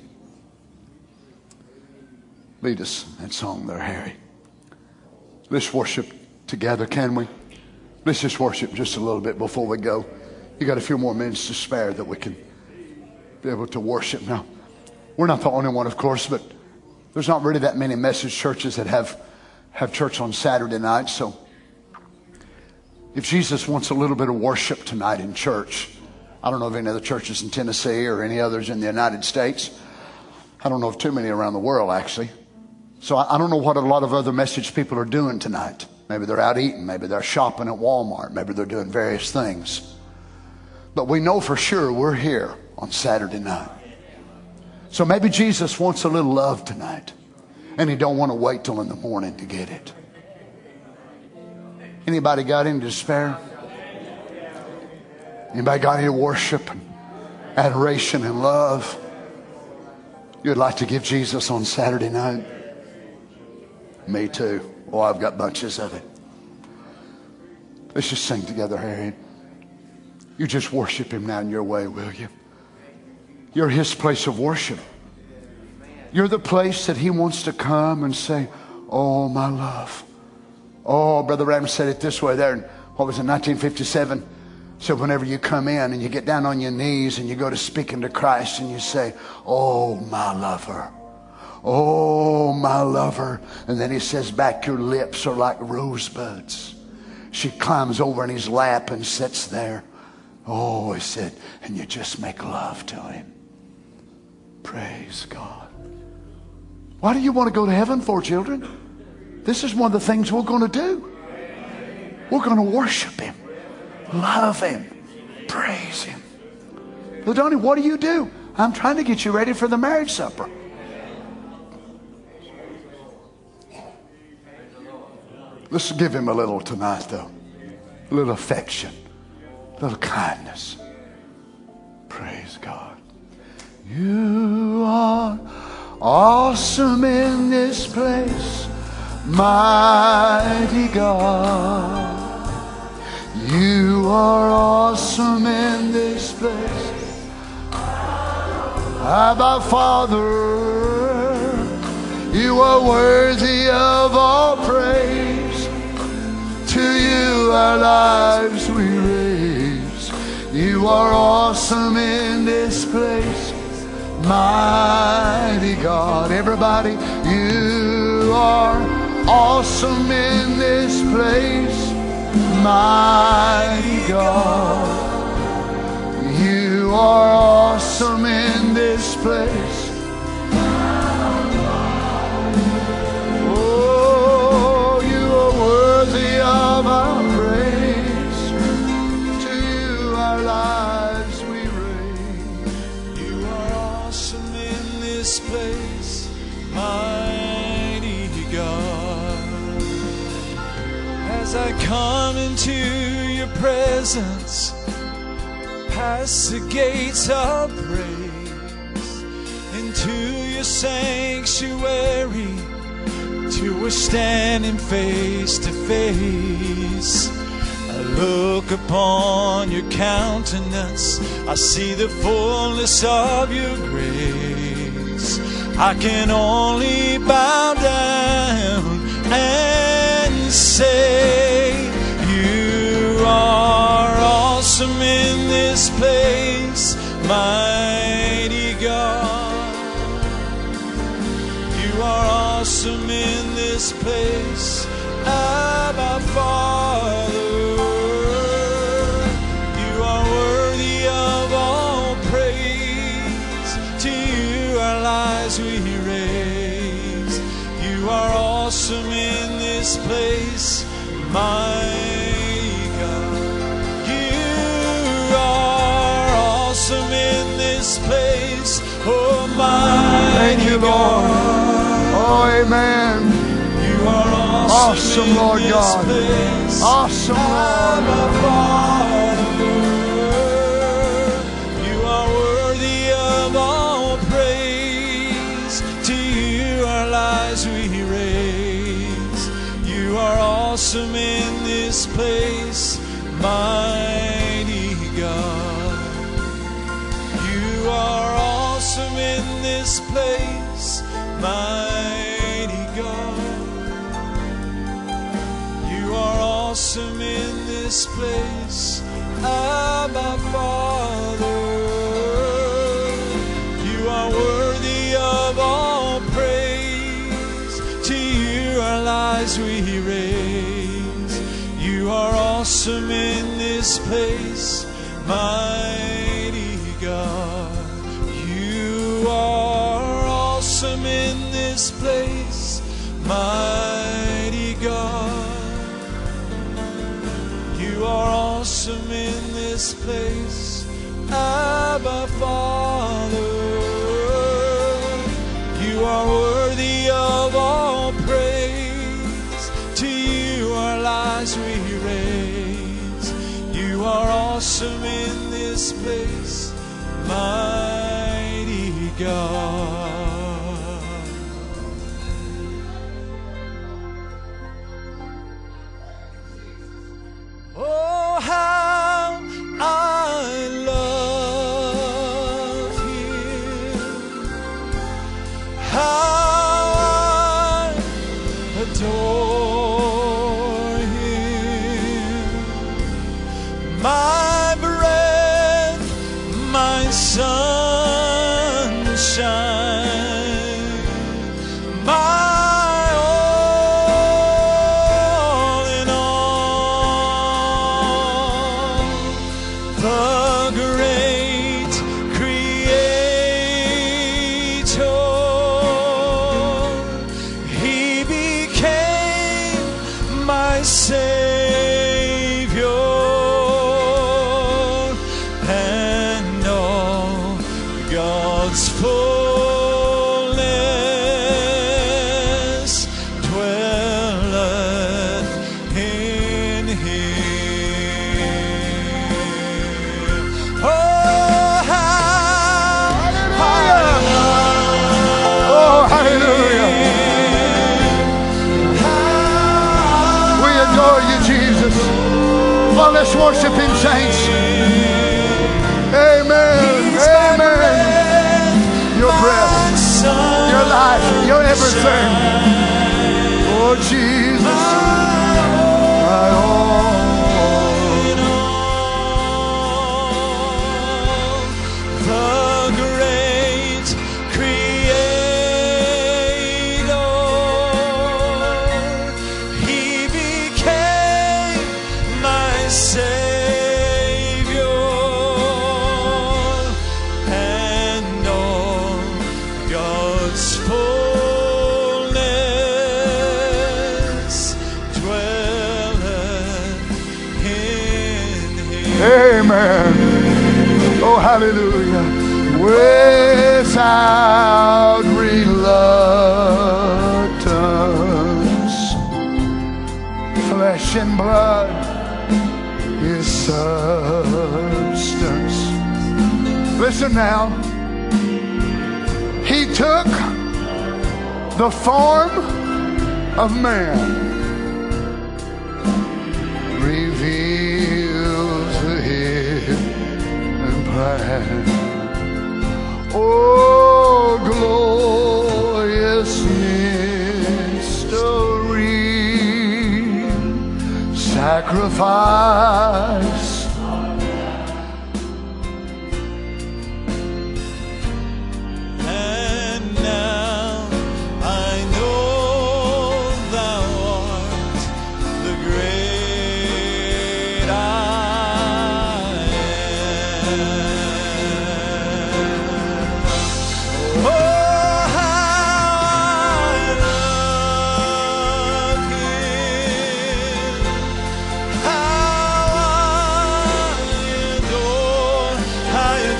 Lead us in that song there, Harry. Let's worship together, can we? Let's just worship just a little bit before we go. You got a few more minutes to spare that we can be able to worship now. We're not the only one, of course, but there's not really that many message churches that have, have church on Saturday night. So if Jesus wants a little bit of worship tonight in church, I don't know of any other churches in Tennessee or any others in the United States. I don't know of too many around the world, actually. So I, I don't know what a lot of other message people are doing tonight. Maybe they're out eating. Maybe they're shopping at Walmart. Maybe they're doing various things. But we know for sure we're here on Saturday night. So maybe Jesus wants a little love tonight. And he don't want to wait till in the morning to get it. Anybody got any despair? Anybody got any worship and adoration and love you'd like to give Jesus on Saturday night? Me too. Oh, I've got bunches of it. Let's just sing together, Harriet. You just worship him now in your way, will you? You're his place of worship. You're the place that he wants to come and say, oh, my love. Oh, Brother Ram said it this way there in, what was it, nineteen fifty-seven? So whenever you come in and you get down on your knees and you go to speaking to Christ and you say, oh, my lover. Oh, my lover. And then he says back, your lips are like rosebuds. She climbs over in his lap and sits there. Oh, he said, and you just make love to him. Praise God. Why do you want to go to heaven for, children? This is one of the things we're going to do. We're going to worship him, love him, praise him. Ladoni, what do you do? I'm trying to get you ready for the marriage supper. Let's give him a little tonight, though. A little affection. little kindness. Praise God. You are awesome in this place, mighty God. You are awesome in this place. Abba, Father, you are worthy of all praise. To you our lives we raise. You are awesome in this place, mighty God. Everybody, you are awesome in this place, mighty God. You are awesome in this place. Oh, you are worthy of our praise. To you our lives we raise. You are awesome in this place, mighty God. As I come into your presence, past the gates of praise, into your sanctuary, till we're standing face to face. I look upon your countenance, I see the fullness of your grace. I can only bow down and say, you are awesome in this place, mighty God. You are awesome in this place, Abba, Father. You are worthy of all praise. To you our lives we raise. You are awesome in this place, mighty God. You are awesome in this place, oh mighty Thank you, Lord. God. Oh, amen. You are awesome, Awesome, Lord in this God. place. Awesome, Abba, Lord. Father. You are worthy of all praise. To you our lives we raise. You are awesome in this place, mighty God. You are awesome in this place, mighty God. You are awesome in this place, Abba, Father. You are worthy of all praise. To you our lives we raise. You are awesome in this place, mighty God. You are awesome in this place, mighty God. You are awesome in this place, Abba, Father. You are worthy of all praise. To you our lives we raise. You are awesome in this place, mighty God. Oh, how I love Him, how I adore Him. My breath, my sunshine, my all in all, the great Creator. He became my Savior, and all God's fullness dwelleth in Him. on, let's worship Him, saints. Amen. Amen. Your breath, your life, your everything. Oh, Jesus, my all. The great Creator, He became my Savior, and all God's fullness dwelleth in Him. Amen. Oh, hallelujah. Without reluctance, flesh and blood is substance. Listen now. He took the form of man, reveals the hidden plan. Oh, glorious mystery, sacrifice. And now I know thou art the great I am. Oh, how I love Him, how I adore, I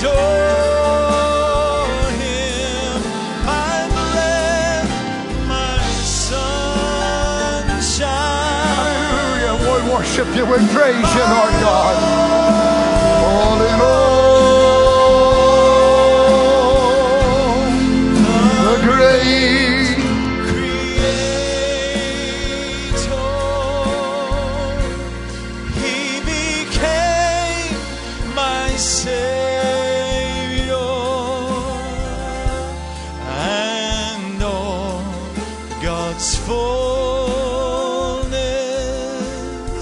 adore Him, my breath, my sunshine. Hallelujah. We worship you. We praise you, Lord God. All in all, the great Creator, He became my Savior, and all God's fullness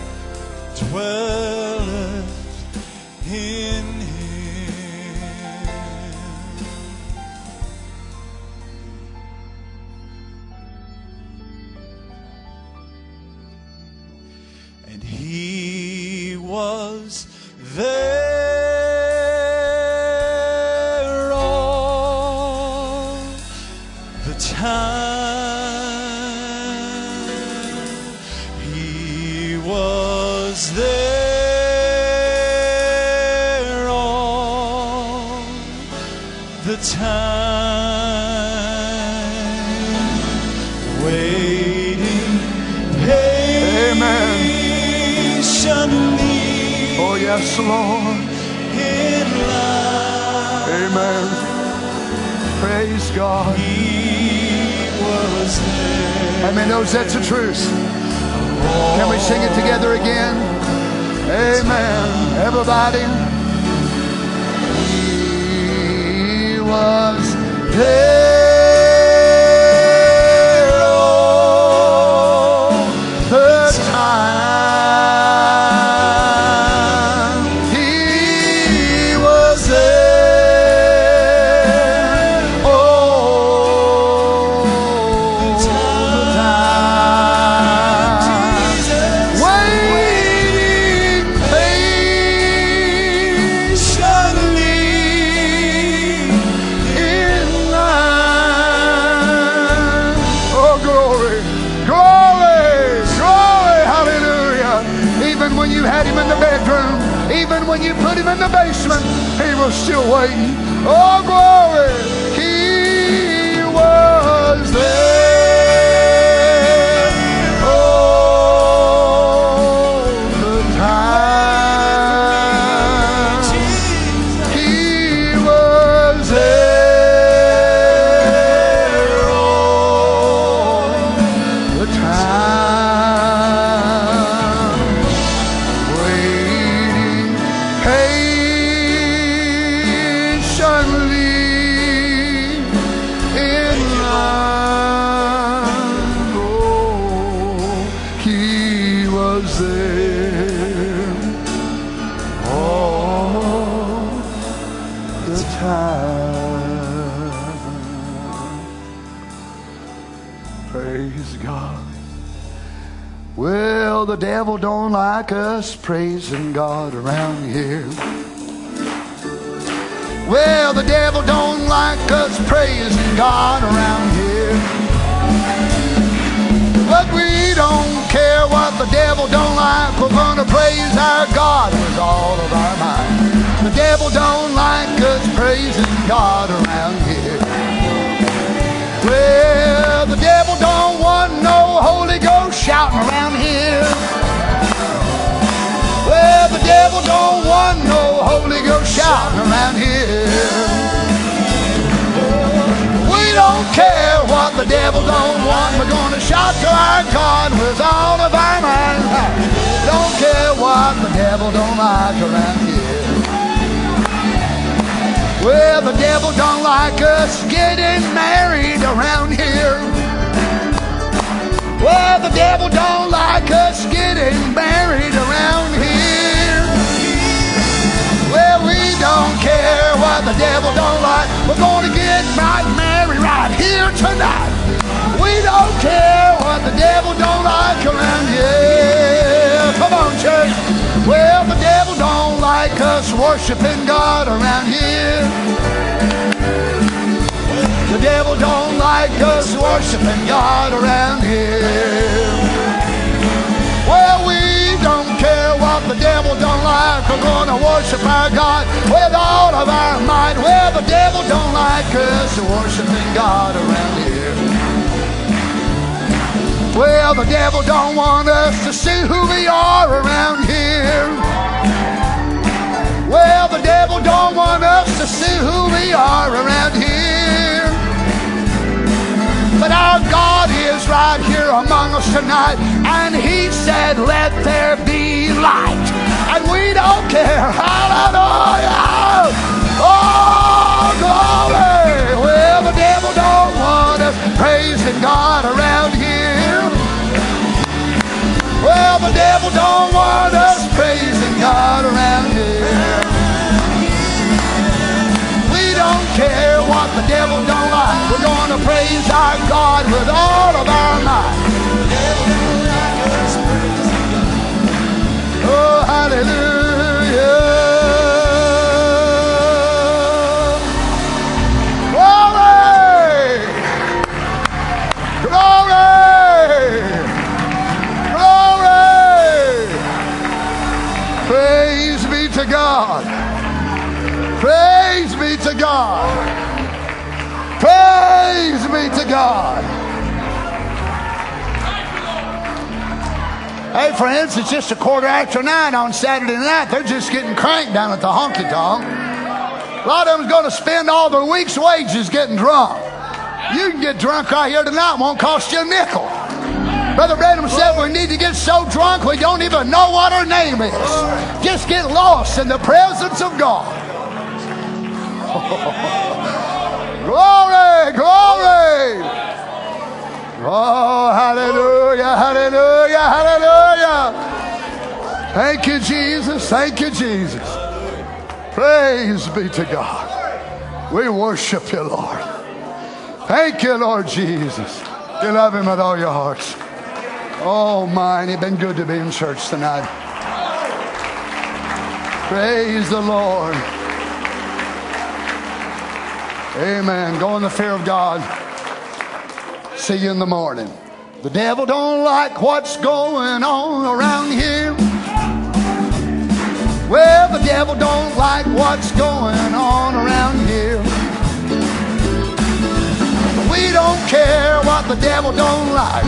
dwelleth in Him. And He was there all the time. He was there all the time, waiting patiently. oh, yes, Lord. In line, Amen. Praise God. He was there. How many knows that's the truth? Can we sing it together again? Amen. Everybody. He was there all the time. He was there all the time. Waiting patiently in line. Oh, glory, glory, glory, hallelujah. Even when you had him in the bedroom, even when you put him in the basement, he was still waiting. Oh, glory, he was there all the time. He was there all the time. there all the time. Praise God. Well, the devil don't like us praising God around here. Well, the devil don't like us praising God around here. But we don't care what the devil don't like. We're gonna praise our God with all of our might. The devil don't like us praising God around here. Well, the devil don't want no Holy Ghost shouting around here. Well, the devil don't want no Holy Ghost shouting around here. We don't care what the devil don't want. We're going to shout to our God with all of our might. Don't care what the devil don't like around here. Well, the devil don't like us getting married around here. Well, the devil don't like us getting married around here. Well, we don't care what the devil don't like. We're going to get right married right here tonight. We don't care what the devil don't like around here. Come on, church. Well, the devil don't like us worshiping God around here. The devil don't like us worshiping God around here. Well, we don't care what the devil don't like. We're going to worship our God with all of our might. Well, the devil don't like us worshiping God around here. Well, the devil don't want us to see who we are around here. Well, the devil don't want us to see who we are around here. But our God is right here among us tonight, and He said, let there be light. And we don't care. Hallelujah! Oh, glory! Well, the devil don't want us praising God around here. Well, the devil don't want us praising God around here. We don't care what the devil don't like. We're going to praise our God with all of our might. Oh, hallelujah. Glory! Glory! Glory! Praise be to God. Praise be to God. Praise be to God. Hey friends, it's just a quarter after nine on Saturday night. They're just getting cranked down at the honky tonk. A lot of them's going to spend all their week's wages getting drunk. You can get drunk right here tonight. It won't cost you a nickel. Brother Branham said we need to get so drunk we don't even know what our name is. Just get lost in the presence of God. Glory, glory. Oh, hallelujah, hallelujah, hallelujah. Thank you, Jesus. Thank you, Jesus. Praise be to God. We worship you, Lord. Thank you, Lord Jesus. You love Him with all your hearts. Oh, mine, it's been good to be in church tonight. Praise the Lord. Amen. Go in the fear of God. See you in the morning. The devil don't like what's going on around here. Well, the devil don't like what's going on around here. We don't care what the devil don't like.